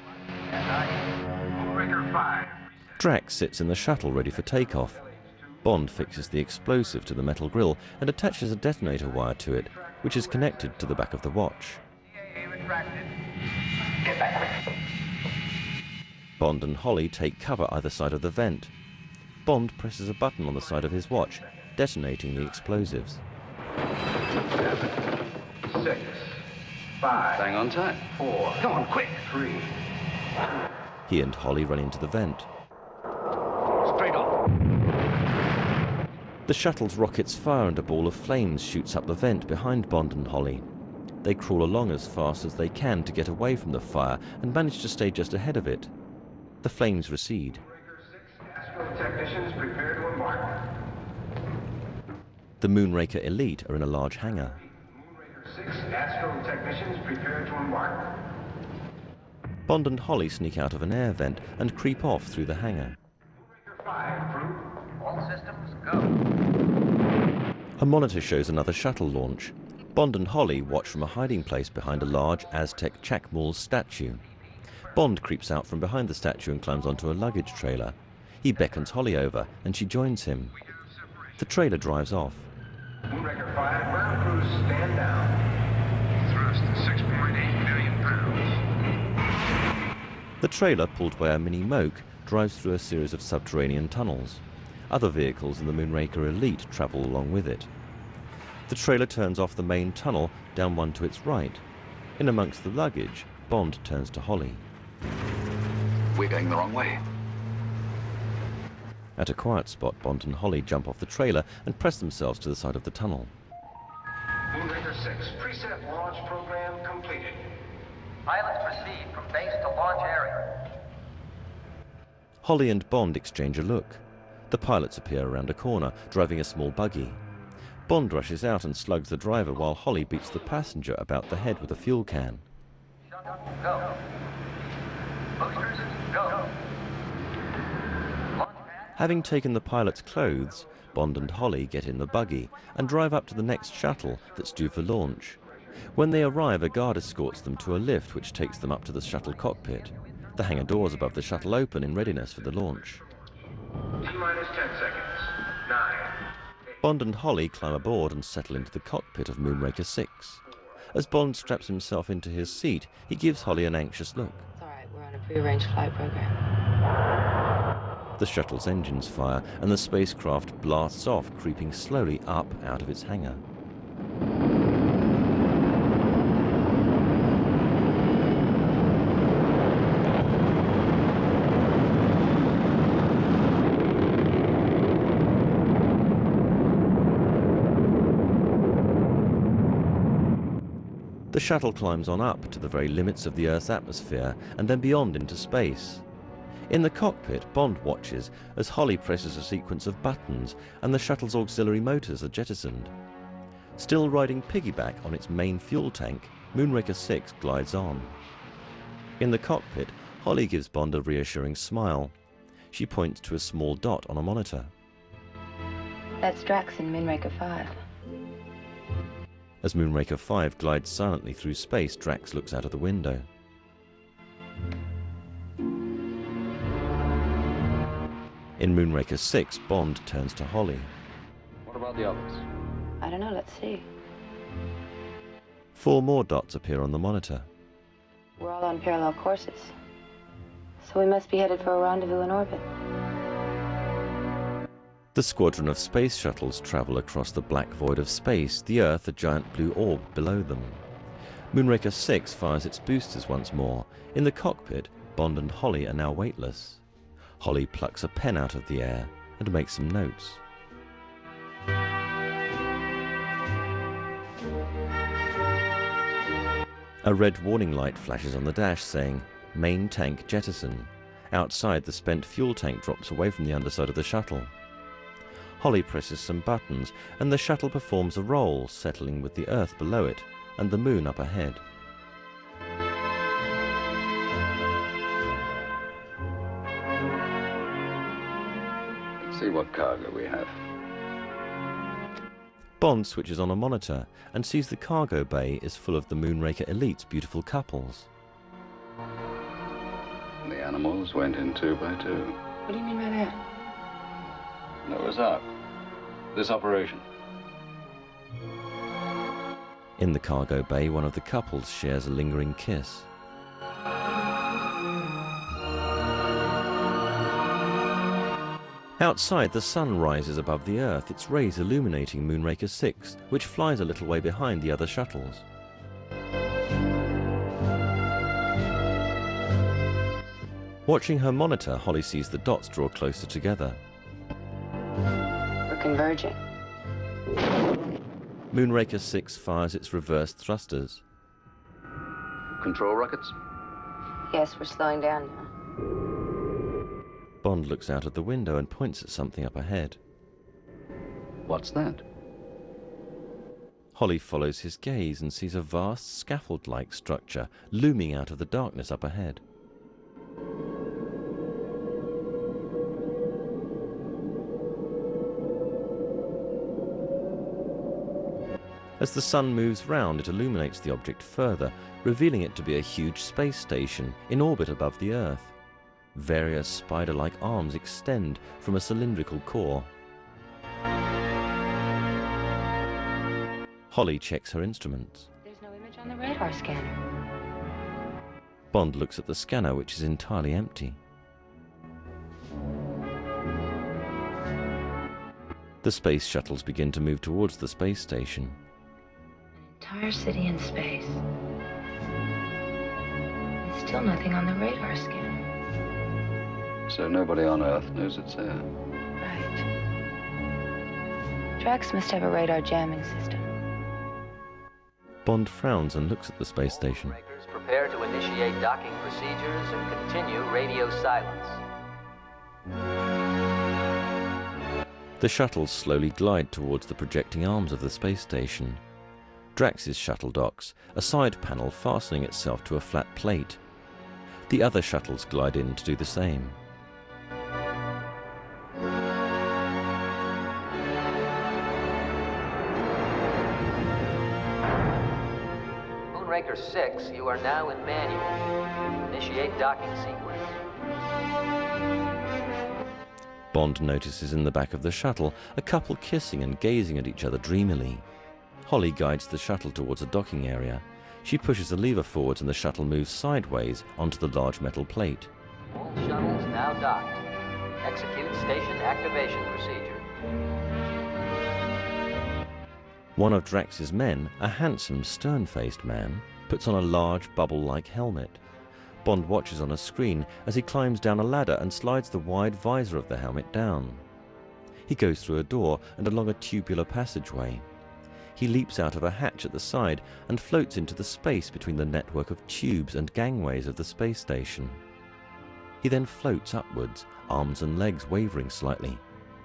Drax sits in the shuttle ready for takeoff. Bond fixes the explosive to the metal grille and attaches a detonator wire to it, which is connected to the back of the watch. Bond and Holly take cover either side of the vent. Bond presses a button on the side of his watch, detonating the explosives. Seven, six, five. Bang on time. Four. Come on, quick. Three. He and Holly run into the vent. Straight on. The shuttle's rockets fire and a ball of flames shoots up the vent behind Bond and Holly. They crawl along as fast as they can to get away from the fire and manage to stay just ahead of it. The flames recede. Technicians prepare to embark. The Moonraker Elite are in a large hangar. Six Astro technicians prepare to embark. Bond and Holly sneak out of an air vent and creep off through the hangar. Five, crew. All systems go. A monitor shows another shuttle launch. Bond and Holly watch from a hiding place behind a large Aztec Chacmul statue. Bond creeps out from behind the statue and climbs onto a luggage trailer. He beckons Holly over, and she joins him. The trailer drives off. Moonraker five, ground crews stand down. Thrust six point eight million pounds. The trailer, pulled by a mini Moke, drives through a series of subterranean tunnels. Other vehicles in the Moonraker Elite travel along with it. The trailer turns off the main tunnel down one to its right. In amongst the luggage, Bond turns to Holly. We're going the wrong way. At a quiet spot, Bond and Holly jump off the trailer and press themselves to the side of the tunnel. Moonraker six, preset launch program completed. Pilots proceed from base to launch area. Holly and Bond exchange a look. The pilots appear around a corner, driving a small buggy. Bond rushes out and slugs the driver while Holly beats the passenger about the head with a fuel can. Go. Boosters, go. Having taken the pilot's clothes, Bond and Holly get in the buggy and drive up to the next shuttle that's due for launch. When they arrive, a guard escorts them to a lift which takes them up to the shuttle cockpit. The hangar doors above the shuttle open in readiness for the launch. T-minus ten seconds. Nine. Bond and Holly climb aboard and settle into the cockpit of Moonraker six. As Bond straps himself into his seat, he gives Holly an anxious look. It's all right, we're on a prearranged flight program. The shuttle's engines fire, and the spacecraft blasts off, creeping slowly up out of its hangar. The shuttle climbs on up to the very limits of the Earth's atmosphere, and then beyond into space. In the cockpit, Bond watches as Holly presses a sequence of buttons and the shuttle's auxiliary motors are jettisoned. Still riding piggyback on its main fuel tank, Moonraker six glides on. In the cockpit, Holly gives Bond a reassuring smile. She points to a small dot on a monitor. That's Drax in Moonraker five. As Moonraker five glides silently through space, Drax looks out of the window. In Moonraker six, Bond turns to Holly. What about the others? I don't know, let's see. Four more dots appear on the monitor. We're all on parallel courses. So we must be headed for a rendezvous in orbit. The squadron of space shuttles travel across the black void of space, the Earth a giant blue orb below them. Moonraker six fires its boosters once more. In the cockpit, Bond and Holly are now weightless. Holly plucks a pen out of the air and makes some notes. A red warning light flashes on the dash saying, "Main tank jettison." Outside, the spent fuel tank drops away from the underside of the shuttle. Holly presses some buttons, and the shuttle performs a roll, settling with the Earth below it and the Moon up ahead. See what cargo we have. Bond switches on a monitor and sees the cargo bay is full of the Moonraker Elite's beautiful couples. The animals went in two by two. What do you mean by that? Noah's Ark. This operation. In the cargo bay, one of the couples shares a lingering kiss. Outside, the sun rises above the Earth, its rays illuminating Moonraker six, which flies a little way behind the other shuttles. Watching her monitor, Holly sees the dots draw closer together. We're converging. Moonraker six fires its reverse thrusters. Control rockets? Yes, we're slowing down now. Bond looks out of the window and points at something up ahead. What's that? Holly follows his gaze and sees a vast scaffold-like structure looming out of the darkness up ahead. As the sun moves round, it illuminates the object further, revealing it to be a huge space station in orbit above the Earth. Various spider-like arms extend from a cylindrical core. Holly checks her instruments. There's no image on the radar scanner. Bond looks at the scanner, which is entirely empty. The space shuttles begin to move towards the space station. Entire city in space. And still nothing on the radar scanner. So nobody on Earth knows it's there. Right. Drax must have a radar jamming system. Bond frowns and looks at the space station. Prepare to initiate docking procedures and continue radio silence. The shuttles slowly glide towards the projecting arms of the space station. Drax's shuttle docks, a side panel fastening itself to a flat plate. The other shuttles glide in to do the same. Moonraker six, you are now in manual. Initiate docking sequence. Bond notices in the back of the shuttle a couple kissing and gazing at each other dreamily. Holly guides the shuttle towards a docking area. She pushes a lever forwards and the shuttle moves sideways onto the large metal plate. All shuttles now docked. Execute station activation procedure. One of Drax's men, a handsome, stern-faced man, puts on a large bubble-like helmet. Bond watches on a screen as he climbs down a ladder and slides the wide visor of the helmet down. He goes through a door and along a tubular passageway. He leaps out of a hatch at the side and floats into the space between the network of tubes and gangways of the space station. He then floats upwards, arms and legs wavering slightly.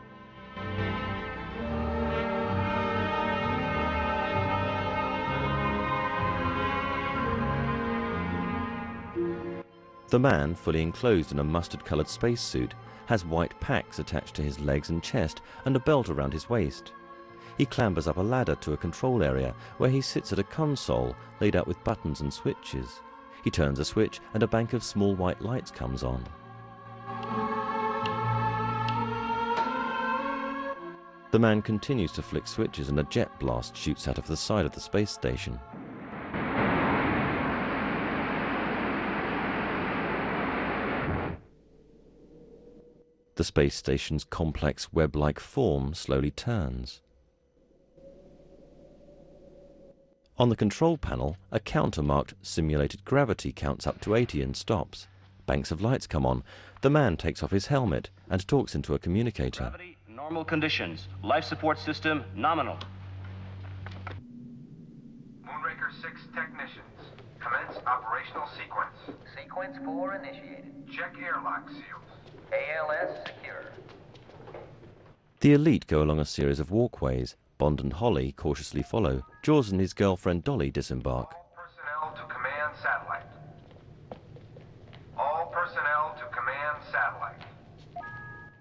The man, fully enclosed in a mustard-coloured spacesuit, has white packs attached to his legs and chest and a belt around his waist. He clambers up a ladder to a control area where he sits at a console laid out with buttons and switches. He turns a switch and a bank of small white lights comes on. The man continues to flick switches and a jet blast shoots out of the side of the space station. The space station's complex web-like form slowly turns. On the control panel, a counter marked Simulated Gravity counts up to eighty and stops. Banks of lights come on. The man takes off his helmet and talks into a communicator. Gravity, normal conditions. Life support system, nominal. Moonraker six technicians, commence operational sequence. Sequence four initiated. Check airlock seals. A L S secure. The elite go along a series of walkways. Bond and Holly cautiously follow. Jaws and his girlfriend Dolly disembark. All personnel to command satellite. All personnel to command satellite.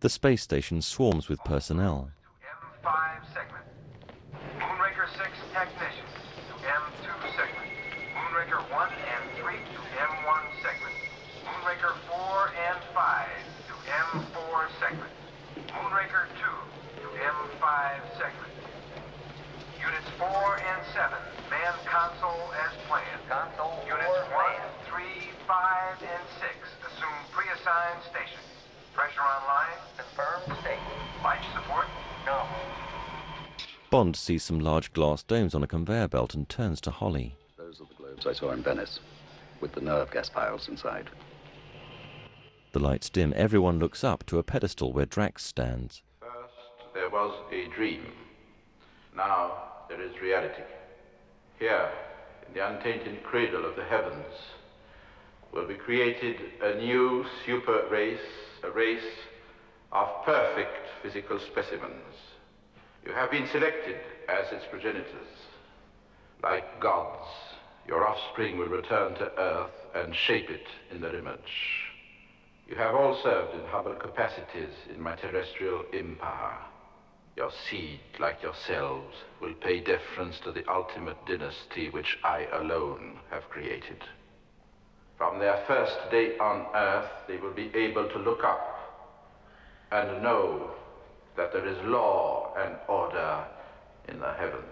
The space station swarms with personnel. M five segment. Moonraker six technicians to M two segment. Moonraker one and three to M one segment. Moonraker four and five to M four segment. Moonraker two to M five segment. Units four and seven, man console as planned. Console Units one, three, five, and six assume pre-assigned station. Pressure online. Confirmed state. Life support. No. Bond sees some large glass domes on a conveyor belt and turns to Holly. Those are the globes I saw in Venice, with the nerve gas piles inside. The lights dim. Everyone looks up to a pedestal where Drax stands. First, there was a dream. Now, there is reality. Here, in the untainted cradle of the heavens, will be created a new super race, a race of perfect physical specimens. You have been selected as its progenitors. Like gods, your offspring will return to Earth and shape it in their image. You have all served in humble capacities in my terrestrial empire. Your seed, like yourselves, will pay deference to the ultimate dynasty which I alone have created. From their first day on Earth, they will be able to look up and know that there is law and order in the heavens.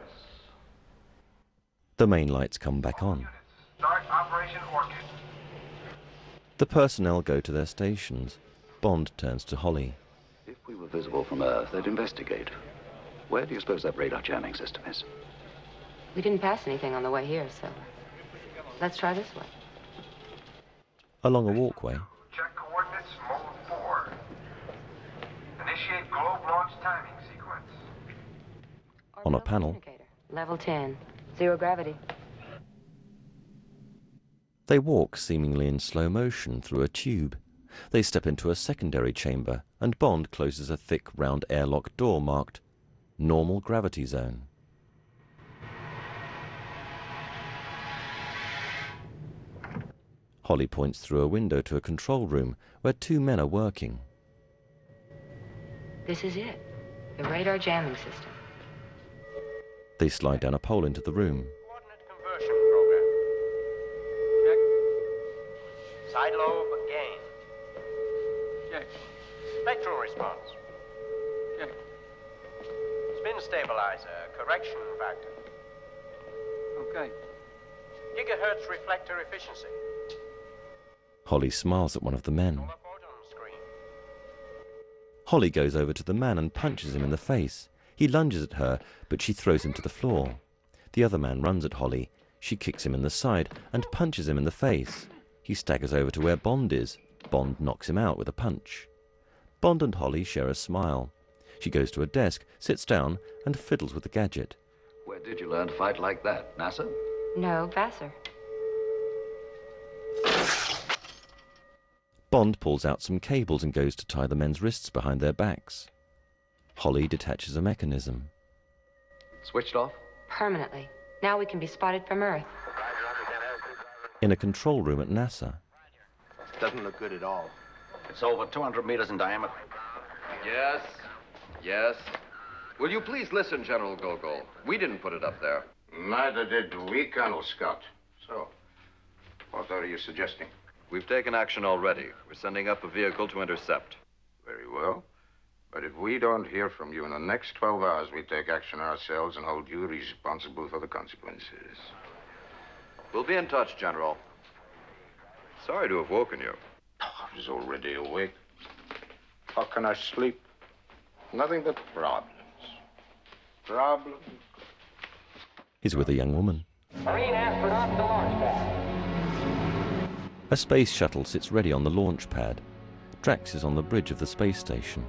The main lights come back on. Start Operation Orchid. The personnel go to their stations. Bond turns to Holly. If we were visible from Earth, they'd investigate. Where do you suppose that radar jamming system is? We didn't pass anything on the way here, so let's try this way. Along a walkway, Check coordinates, mode four. Initiate globe launch timing sequence. on a panel, Level ten. Zero gravity. they walk seemingly in slow motion through a tube. They step into a secondary chamber, and Bond closes a thick, round airlock door marked Normal Gravity Zone. Holly points through a window to a control room where two men are working. This is it. The radar jamming system. They slide down a pole into the room. Conversion program. Check. Side lobe gain. Check. Spectral response. Check. Spin stabilizer, correction factor. Okay. Gigahertz reflector efficiency. Holly smiles at one of the men. Holly goes over to the man and punches him in the face. He lunges at her, but she throws him to the floor. The other man runs at Holly. She kicks him in the side and punches him in the face. He staggers over to where Bond is. Bond knocks him out with a punch. Bond and Holly share a smile. She goes to a desk, sits down, and fiddles with the gadget. Where did you learn to fight like that? NASA? No, Vassar. Bond pulls out some cables and goes to tie the men's wrists behind their backs. Holly detaches a mechanism. Switched off? Permanently. Now we can be spotted from Earth. In a control room at NASA. Doesn't look good at all. It's over two hundred meters in diameter. Yes, yes. Will you please listen, General Gogol? We didn't put it up there. Neither did we, Colonel Scott. So, what are you suggesting? We've taken action already. We're sending up a vehicle to intercept. Very well. But if we don't hear from you in the next twelve hours, we take action ourselves and hold you responsible for the consequences. We'll be in touch, General. Sorry to have woken you. I was already awake. How can I sleep? Nothing but problems. Problems. He's with a young woman. Marine astronauts to launch pad. A space shuttle sits ready on the launch pad. Drax is on the bridge of the space station.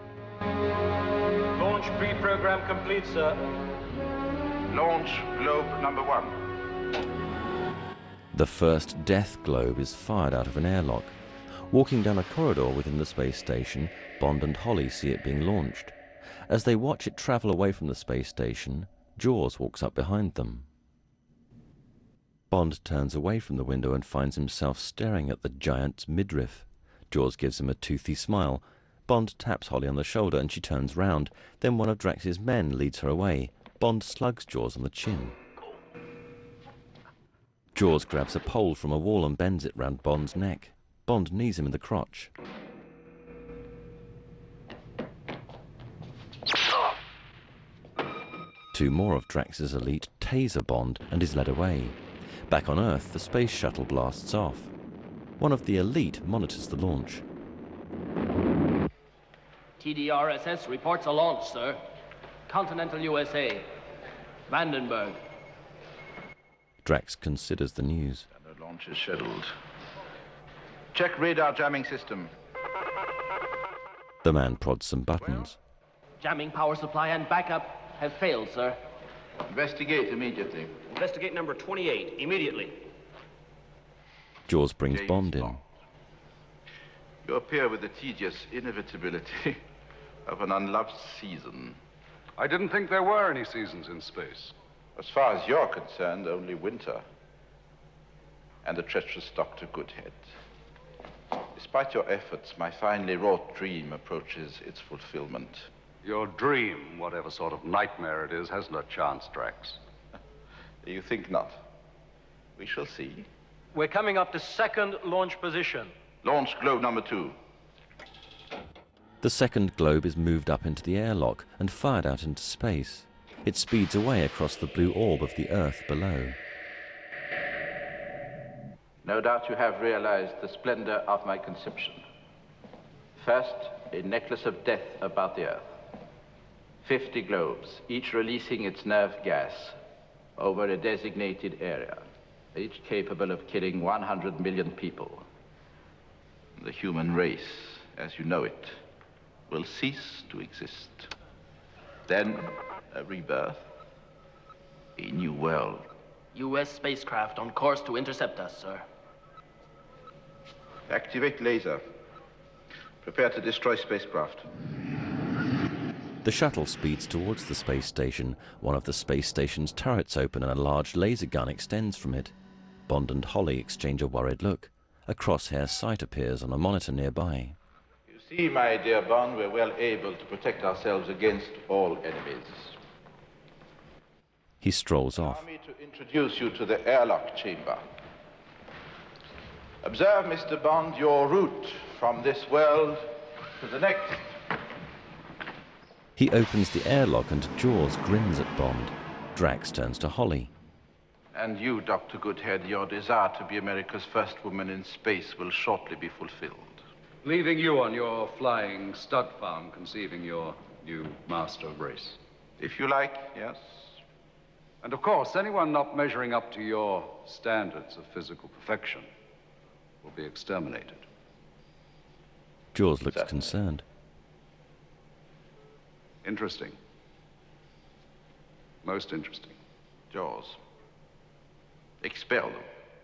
Launch pre-program complete, sir. Launch globe number one. The first death globe is fired out of an airlock. Walking down a corridor within the space station, Bond and Holly see it being launched. As they watch it travel away from the space station, Jaws walks up behind them. Bond turns away from the window and finds himself staring at the giant's midriff. Jaws gives him a toothy smile, Bond taps Holly on the shoulder and she turns round. Then one of Drax's men leads her away. Bond slugs Jaws on the chin. Jaws grabs a pole from a wall and bends it round Bond's neck. Bond knees him in the crotch. Two more of Drax's elite taser Bond and is led away. Back on Earth, the space shuttle blasts off. One of the elite monitors the launch. T D R S S reports a launch, sir. Continental U S A. Vandenberg. Drax considers the news. The launch is scheduled. Check radar jamming system. The man prods some buttons. Jamming power supply and backup have failed, sir. Investigate immediately. Investigate number twenty-eight, immediately. Jaws brings James Bond in. Bond. You appear with the tedious inevitability of an unloved season. I didn't think there were any seasons in space. As far as you're concerned, only winter. And the treacherous Doctor Goodhead. Despite your efforts, my finely wrought dream approaches its fulfillment. Your dream, whatever sort of nightmare it is, has no chance, Drax. You think not? We shall see. We're coming up to second launch position. Launch globe number two. The second globe is moved up into the airlock and fired out into space. It speeds away across the blue orb of the Earth below. No doubt you have realized the splendor of my conception. First, a necklace of death about the Earth. Fifty globes, each releasing its nerve gas over a designated area, each capable of killing one hundred million people. The human race, as you know it, will cease to exist. Then, a rebirth, a new world. U S spacecraft on course to intercept us, sir. Activate laser. Prepare to destroy spacecraft. The shuttle speeds towards the space station. One of the space station's turrets open and a large laser gun extends from it. Bond and Holly exchange a worried look. A crosshair sight appears on a monitor nearby. You see, my dear Bond, we're well able to protect ourselves against all enemies. He strolls off. Allow me to introduce you to the airlock chamber. Observe, Mister Bond, your route from this world to the next. He opens the airlock and Jaws grins at Bond. Drax turns to Holly. And you, Doctor Goodhead, your desire to be America's first woman in space will shortly be fulfilled. Leaving you on your flying stud farm, conceiving your new master race. If you like, yes. And of course, anyone not measuring up to your standards of physical perfection will be exterminated. Jaws looks Certainly. concerned. Interesting. Most interesting. Jaws. Expel them.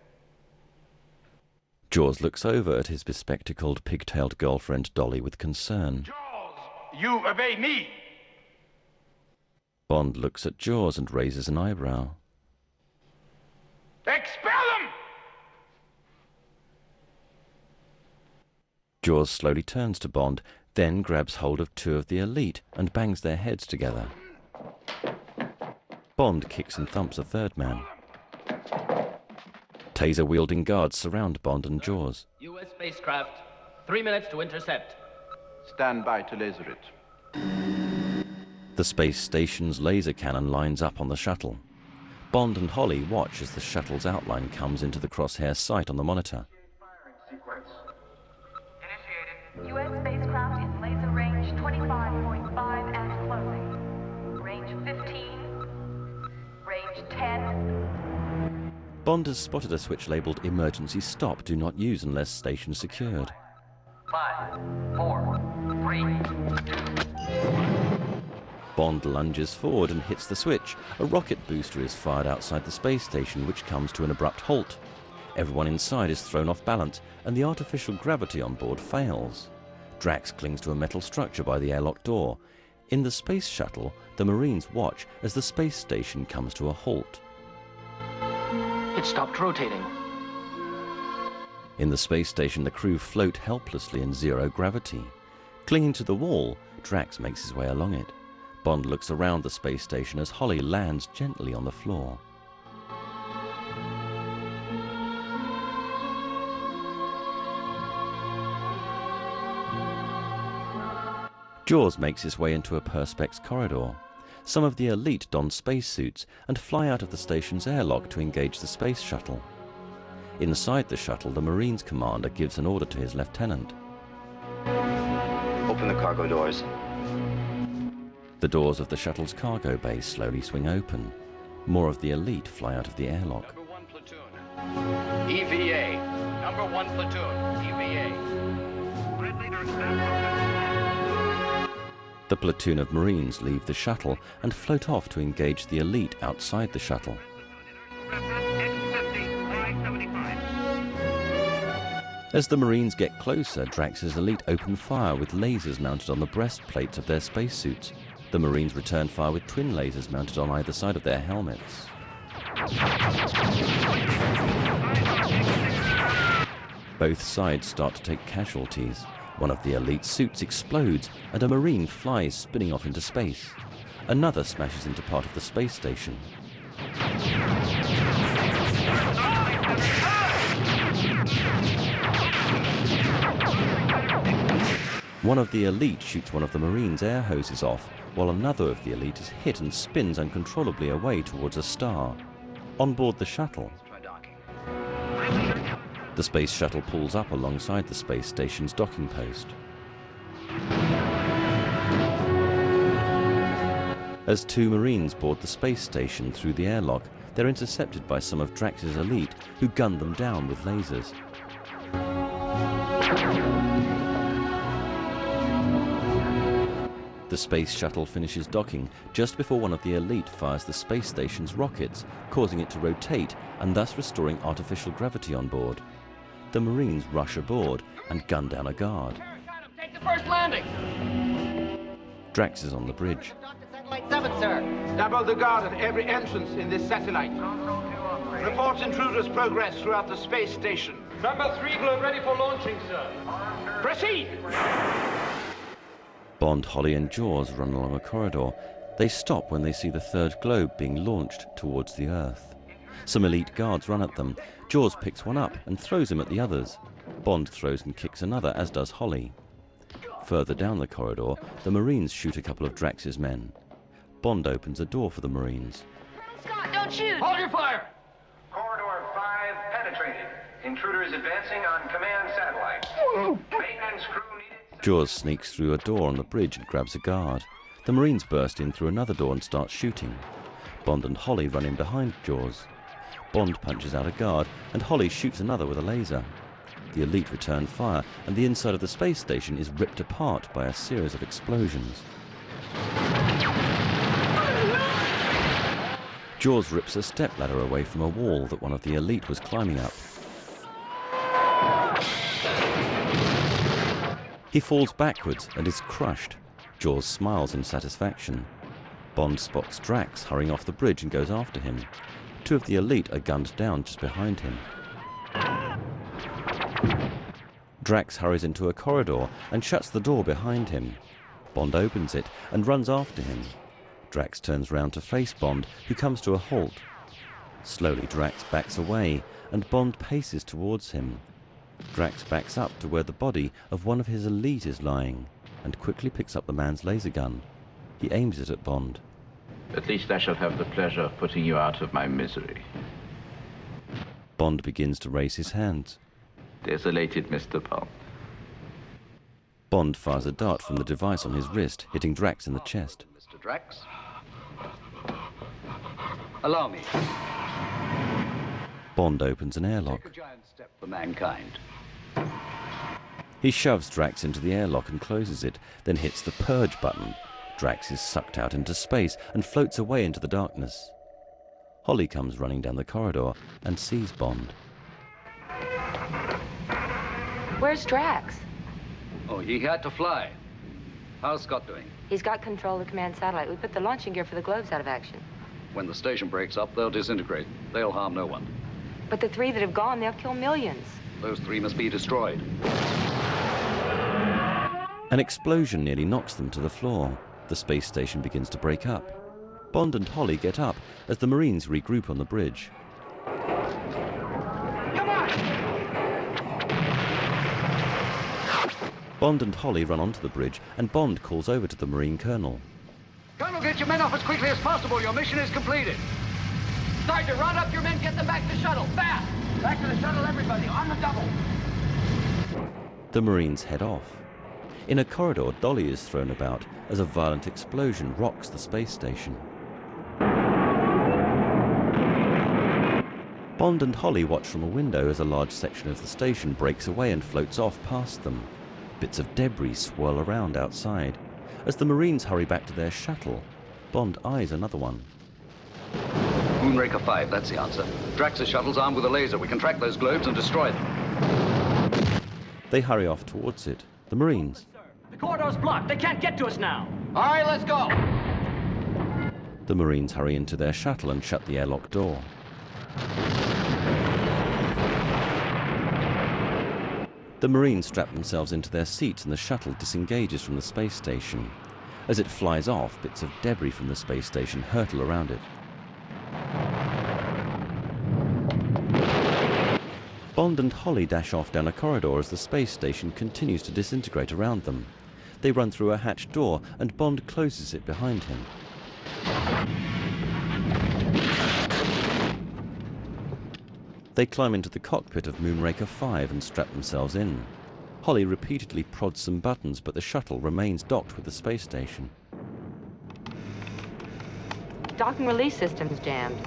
Jaws looks over at his bespectacled, pigtailed girlfriend Dolly with concern. Jaws, you obey me! Bond looks at Jaws and raises an eyebrow. Expel them! Jaws slowly turns to Bond, then grabs hold of two of the elite and bangs their heads together. Bond kicks and thumps a third man. Taser-wielding guards surround Bond and Jaws. U S spacecraft, three minutes to intercept. Stand by to laser it. The space station's laser cannon lines up on the shuttle. Bond and Holly watch as the shuttle's outline comes into the crosshair sight on the monitor. U S spacecraft in laser range twenty-five point five and closing. Range fifteen. Range ten. Bond has spotted a switch labelled Emergency Stop, Do Not Use Unless Station Secured. Five, four, three, two. Bond lunges forward and hits the switch. A rocket booster is fired outside the space station, which comes to an abrupt halt. Everyone inside is thrown off balance, and the artificial gravity on board fails. Drax clings to a metal structure by the airlock door. In the space shuttle, the Marines watch as the space station comes to a halt. It stopped rotating. In the space station, the crew float helplessly in zero gravity. Clinging to the wall, Drax makes his way along it. Bond looks around the space station as Holly lands gently on the floor. Jaws makes his way into a Perspex corridor. Some of the elite don spacesuits and fly out of the station's airlock to engage the space shuttle. Inside the shuttle, the Marines commander gives an order to his lieutenant. Open the cargo doors. The doors of the shuttle's cargo bay slowly swing open. More of the elite fly out of the airlock. Number one platoon. E V A. Number one platoon. E V A. Grid leader, The platoon of Marines leave the shuttle and float off to engage the elite outside the shuttle. As the Marines get closer, Drax's elite open fire with lasers mounted on the breastplates of their spacesuits. The Marines return fire with twin lasers mounted on either side of their helmets. Both sides start to take casualties. One of the elite suits explodes and a Marine flies spinning off into space. Another smashes into part of the space station. One of the elite shoots one of the Marines' air hoses off, while another of the elite is hit and spins uncontrollably away towards a star. On board the shuttle, the space shuttle pulls up alongside the space station's docking post. As two Marines board the space station through the airlock, they're intercepted by some of Drax's elite, who gun them down with lasers. The space shuttle finishes docking just before one of the elite fires the space station's rockets, causing it to rotate and thus restoring artificial gravity on board. The Marines rush aboard and gun down a guard. Take the first landing. Drax is on the bridge. Satellite seven, sir. Double the guard at every entrance in this satellite. Report intruders' progress throughout the space station. Number three globe ready for launching, sir. Proceed! Bond, Holly and Jaws run along a corridor. They stop when they see the third globe being launched towards the Earth. Some elite guards run at them. Jaws picks one up and throws him at the others. Bond throws and kicks another, as does Holly. Further down the corridor, the Marines shoot a couple of Drax's men. Bond opens a door for the Marines. Scott, don't shoot! Hold your fire! Corridor five penetrated. Intruders advancing on command satellite. Maintenance crew needed. Jaws sneaks through a door on the bridge and grabs a guard. The Marines burst in through another door and start shooting. Bond and Holly run in behind Jaws. Bond punches out a guard, and Holly shoots another with a laser. The elite return fire, and the inside of the space station is ripped apart by a series of explosions. Jaws rips a stepladder away from a wall that one of the elite was climbing up. He falls backwards and is crushed. Jaws smiles in satisfaction. Bond spots Drax hurrying off the bridge and goes after him. Two of the elite are gunned down just behind him. Drax hurries into a corridor and shuts the door behind him. Bond opens it and runs after him. Drax turns round to face Bond, who comes to a halt. Slowly Drax backs away, and Bond paces towards him. Drax backs up to where the body of one of his elite is lying, and quickly picks up the man's laser gun. He aims it at Bond. At least I shall have the pleasure of putting you out of my misery. Bond begins to raise his hands. Desolated Mister Bond. Bond fires a dart from the device on his wrist, hitting Drax in the chest. Mister Drax? Allow me. Bond opens an airlock. Take a giant step for mankind. He shoves Drax into the airlock and closes it, then hits the purge button. Drax is sucked out into space and floats away into the darkness. Holly comes running down the corridor and sees Bond. Where's Drax? Oh, he had to fly. How's Scott doing? He's got control of the command satellite. We put the launching gear for the globes out of action. When the station breaks up, they'll disintegrate. They'll harm no one. But the three that have gone, they'll kill millions. Those three must be destroyed. An explosion nearly knocks them to the floor. The space station begins to break up. Bond and Holly get up as the Marines regroup on the bridge. Come on! Bond and Holly run onto the bridge, and Bond calls over to the Marine Colonel. Colonel, get your men off as quickly as possible. Your mission is completed. Sergeant, round up your men, get them back to the shuttle, fast! Back to the shuttle, everybody, on the double! The Marines head off. In a corridor, Dolly is thrown about as a violent explosion rocks the space station. Bond and Holly watch from a window as a large section of the station breaks away and floats off past them. Bits of debris swirl around outside. As the Marines hurry back to their shuttle, Bond eyes another one. Moonraker five, that's the answer. Drax's shuttle's armed with a laser. We can track those globes and destroy them. They hurry off towards it. The Marines. The corridor's blocked. They can't get to us now. All right, let's go. The Marines hurry into their shuttle and shut the airlock door. The Marines strap themselves into their seats and the shuttle disengages from the space station. As it flies off, bits of debris from the space station hurtle around it. Bond and Holly dash off down a corridor as the space station continues to disintegrate around them. They run through a hatch door and Bond closes it behind him. They climb into the cockpit of Moonraker five and strap themselves in. Holly repeatedly prods some buttons, but the shuttle remains docked with the space station. Docking release system's jammed.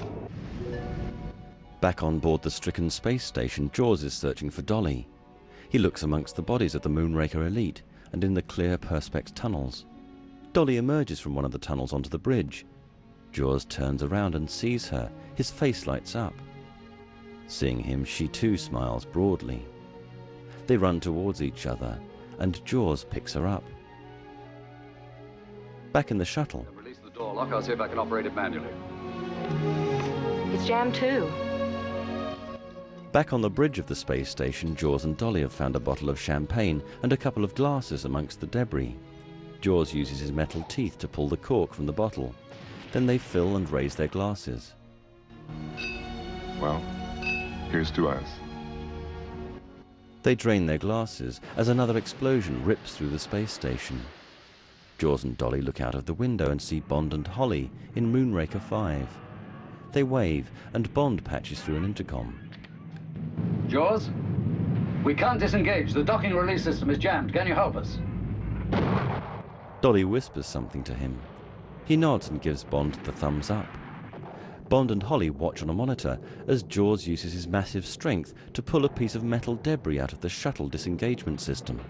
Back on board the stricken space station, Jaws is searching for Dolly. He looks amongst the bodies of the Moonraker elite and in the clear Perspex tunnels. Dolly emerges from one of the tunnels onto the bridge. Jaws turns around and sees her. His face lights up. Seeing him, she too smiles broadly. They run towards each other, and Jaws picks her up. Back in the shuttle. Release the door lock. I'll see if I can operate it manually. It's jammed too. Back on the bridge of the space station, Jaws and Dolly have found a bottle of champagne and a couple of glasses amongst the debris. Jaws uses his metal teeth to pull the cork from the bottle. Then they fill and raise their glasses. Well, here's to us. They drain their glasses as another explosion rips through the space station. Jaws and Dolly look out of the window and see Bond and Holly in Moonraker five. They wave, and Bond patches through an intercom. Jaws? We can't disengage. The docking release system is jammed. Can you help us? Dolly whispers something to him. He nods and gives Bond the thumbs up. Bond and Holly watch on a monitor as Jaws uses his massive strength to pull a piece of metal debris out of the shuttle disengagement system.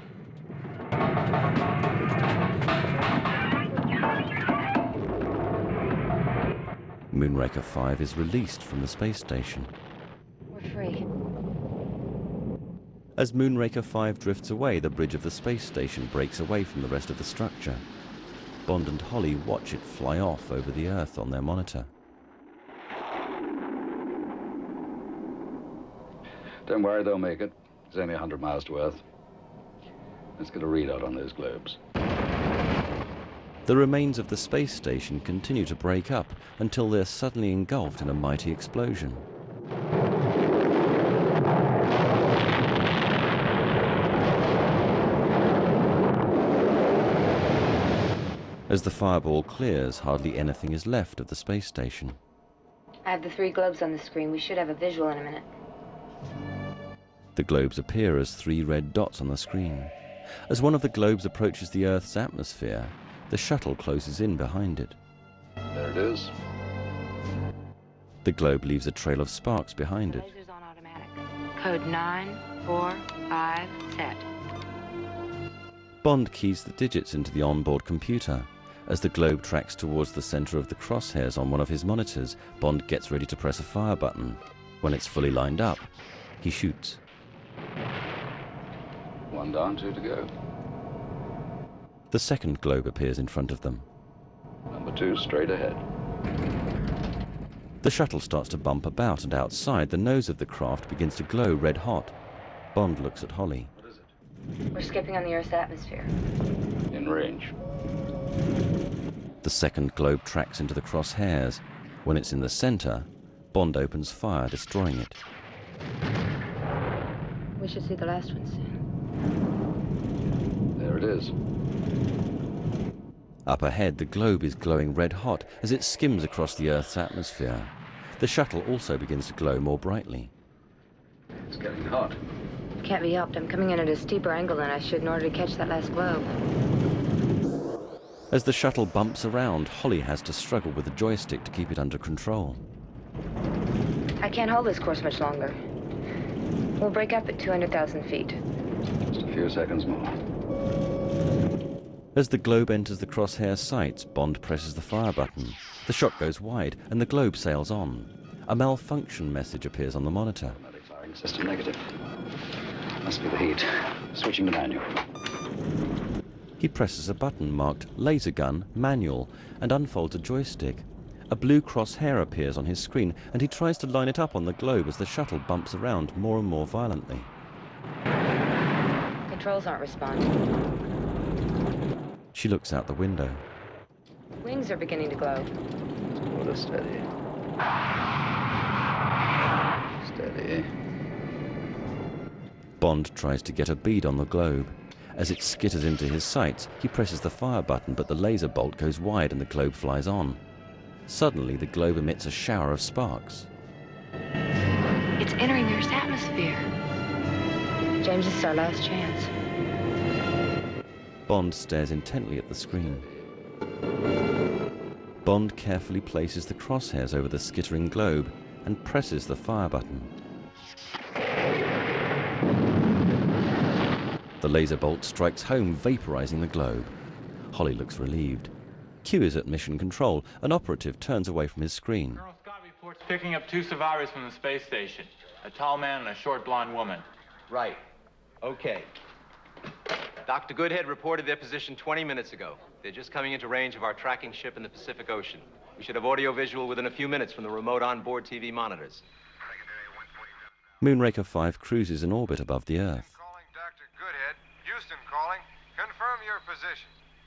Moonraker five is released from the space station. We're free. As Moonraker five drifts away, the bridge of the space station breaks away from the rest of the structure. Bond and Holly watch it fly off over the Earth on their monitor. Don't worry, they'll make it. It's only a hundred miles to Earth. Let's get a readout on those globes. The remains of the space station continue to break up until they're suddenly engulfed in a mighty explosion. As the fireball clears, hardly anything is left of the space station. I have the three globes on the screen. We should have a visual in a minute. The globes appear as three red dots on the screen. As one of the globes approaches the Earth's atmosphere, the shuttle closes in behind it. There it is. The globe leaves a trail of sparks behind it. Lasers on automatic. Code nine four five set. Bond keys the digits into the onboard computer. As the globe tracks towards the center of the crosshairs on one of his monitors, Bond gets ready to press a fire button. When it's fully lined up, he shoots. One down, two to go. The second globe appears in front of them. Number two, straight ahead. The shuttle starts to bump about, and outside, the nose of the craft begins to glow red hot. Bond looks at Holly. What is it? We're skipping on the Earth's atmosphere. In range. The second globe tracks into the crosshairs. When it's in the center, Bond opens fire, destroying it. We should see the last one soon. There it is. Up ahead, the globe is glowing red hot as it skims across the Earth's atmosphere. The shuttle also begins to glow more brightly. It's getting hot. Can't be helped. I'm coming in at a steeper angle than I should in order to catch that last globe. As the shuttle bumps around, Holly has to struggle with the joystick to keep it under control. I can't hold this course much longer. We'll break up at two hundred thousand feet. Just a few seconds more. As the globe enters the crosshair sights, Bond presses the fire button. The shot goes wide and the globe sails on. A malfunction message appears on the monitor. Firing system negative. Must be the heat. Switching to manual. He presses a button marked Laser Gun Manual and unfolds a joystick. A blue crosshair appears on his screen and he tries to line it up on the globe as the shuttle bumps around more and more violently. Controls aren't responding. She looks out the window. Wings are beginning to glow. Hold her steady. Steady. Bond tries to get a bead on the globe. As it skitters into his sights, he presses the fire button, but the laser bolt goes wide and the globe flies on. Suddenly, the globe emits a shower of sparks. It's entering the Earth's atmosphere. James, this is our last chance. Bond stares intently at the screen. Bond carefully places the crosshairs over the skittering globe and presses the fire button. The laser bolt strikes home, vaporizing the globe. Holly looks relieved. Q is at mission control. An operative turns away from his screen. Colonel Scott reports picking up two survivors from the space station. A tall man and a short blonde woman. Right. Okay. Doctor Goodhead reported their position twenty minutes ago. They're just coming into range of our tracking ship in the Pacific Ocean. We should have audio-visual within a few minutes from the remote onboard T V monitors. Moonraker five cruises in orbit above the Earth. Doctor Goodhead, Houston calling. Confirm your position.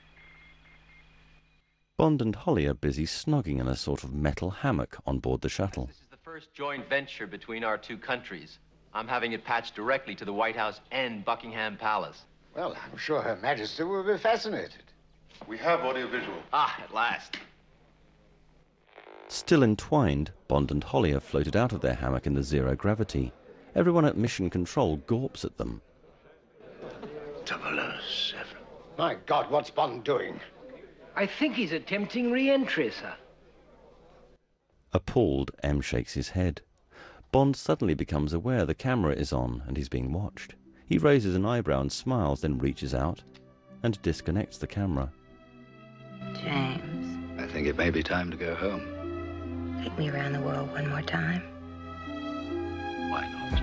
Bond and Holly are busy snogging in a sort of metal hammock on board the shuttle. This is the first joint venture between our two countries. I'm having it patched directly to the White House and Buckingham Palace. Well, I'm sure Her Majesty will be fascinated. We have audiovisual. Ah, at last. Still entwined, Bond and Holly are floated out of their hammock in the zero gravity. Everyone at mission control gawps at them. double oh seven. My God, what's Bond doing? I think he's attempting re-entry, sir. Appalled, M shakes his head. Bond suddenly becomes aware the camera is on and he's being watched. He raises an eyebrow and smiles, then reaches out and disconnects the camera. James, I think it may be time to go home. take me around the world one more time. Why not?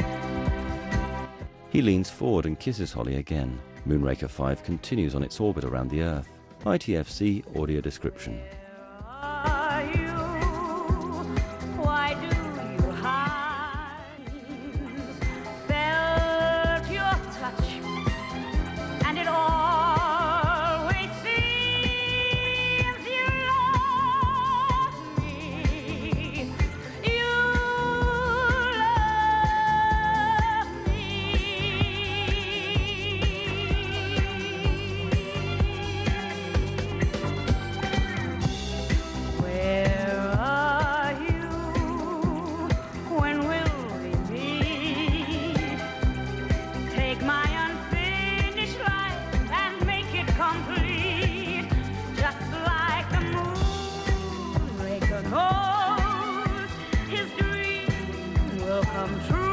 He leans forward and kisses Holly again. Moonraker five continues on its orbit around the Earth. I T F C audio description. Why do you hide? Felt your touch, and it always seems you love me. You love me. Where are you? When will we meet? Take my unfinished life and make it complete. Just like the moonraker knows his dream will come true.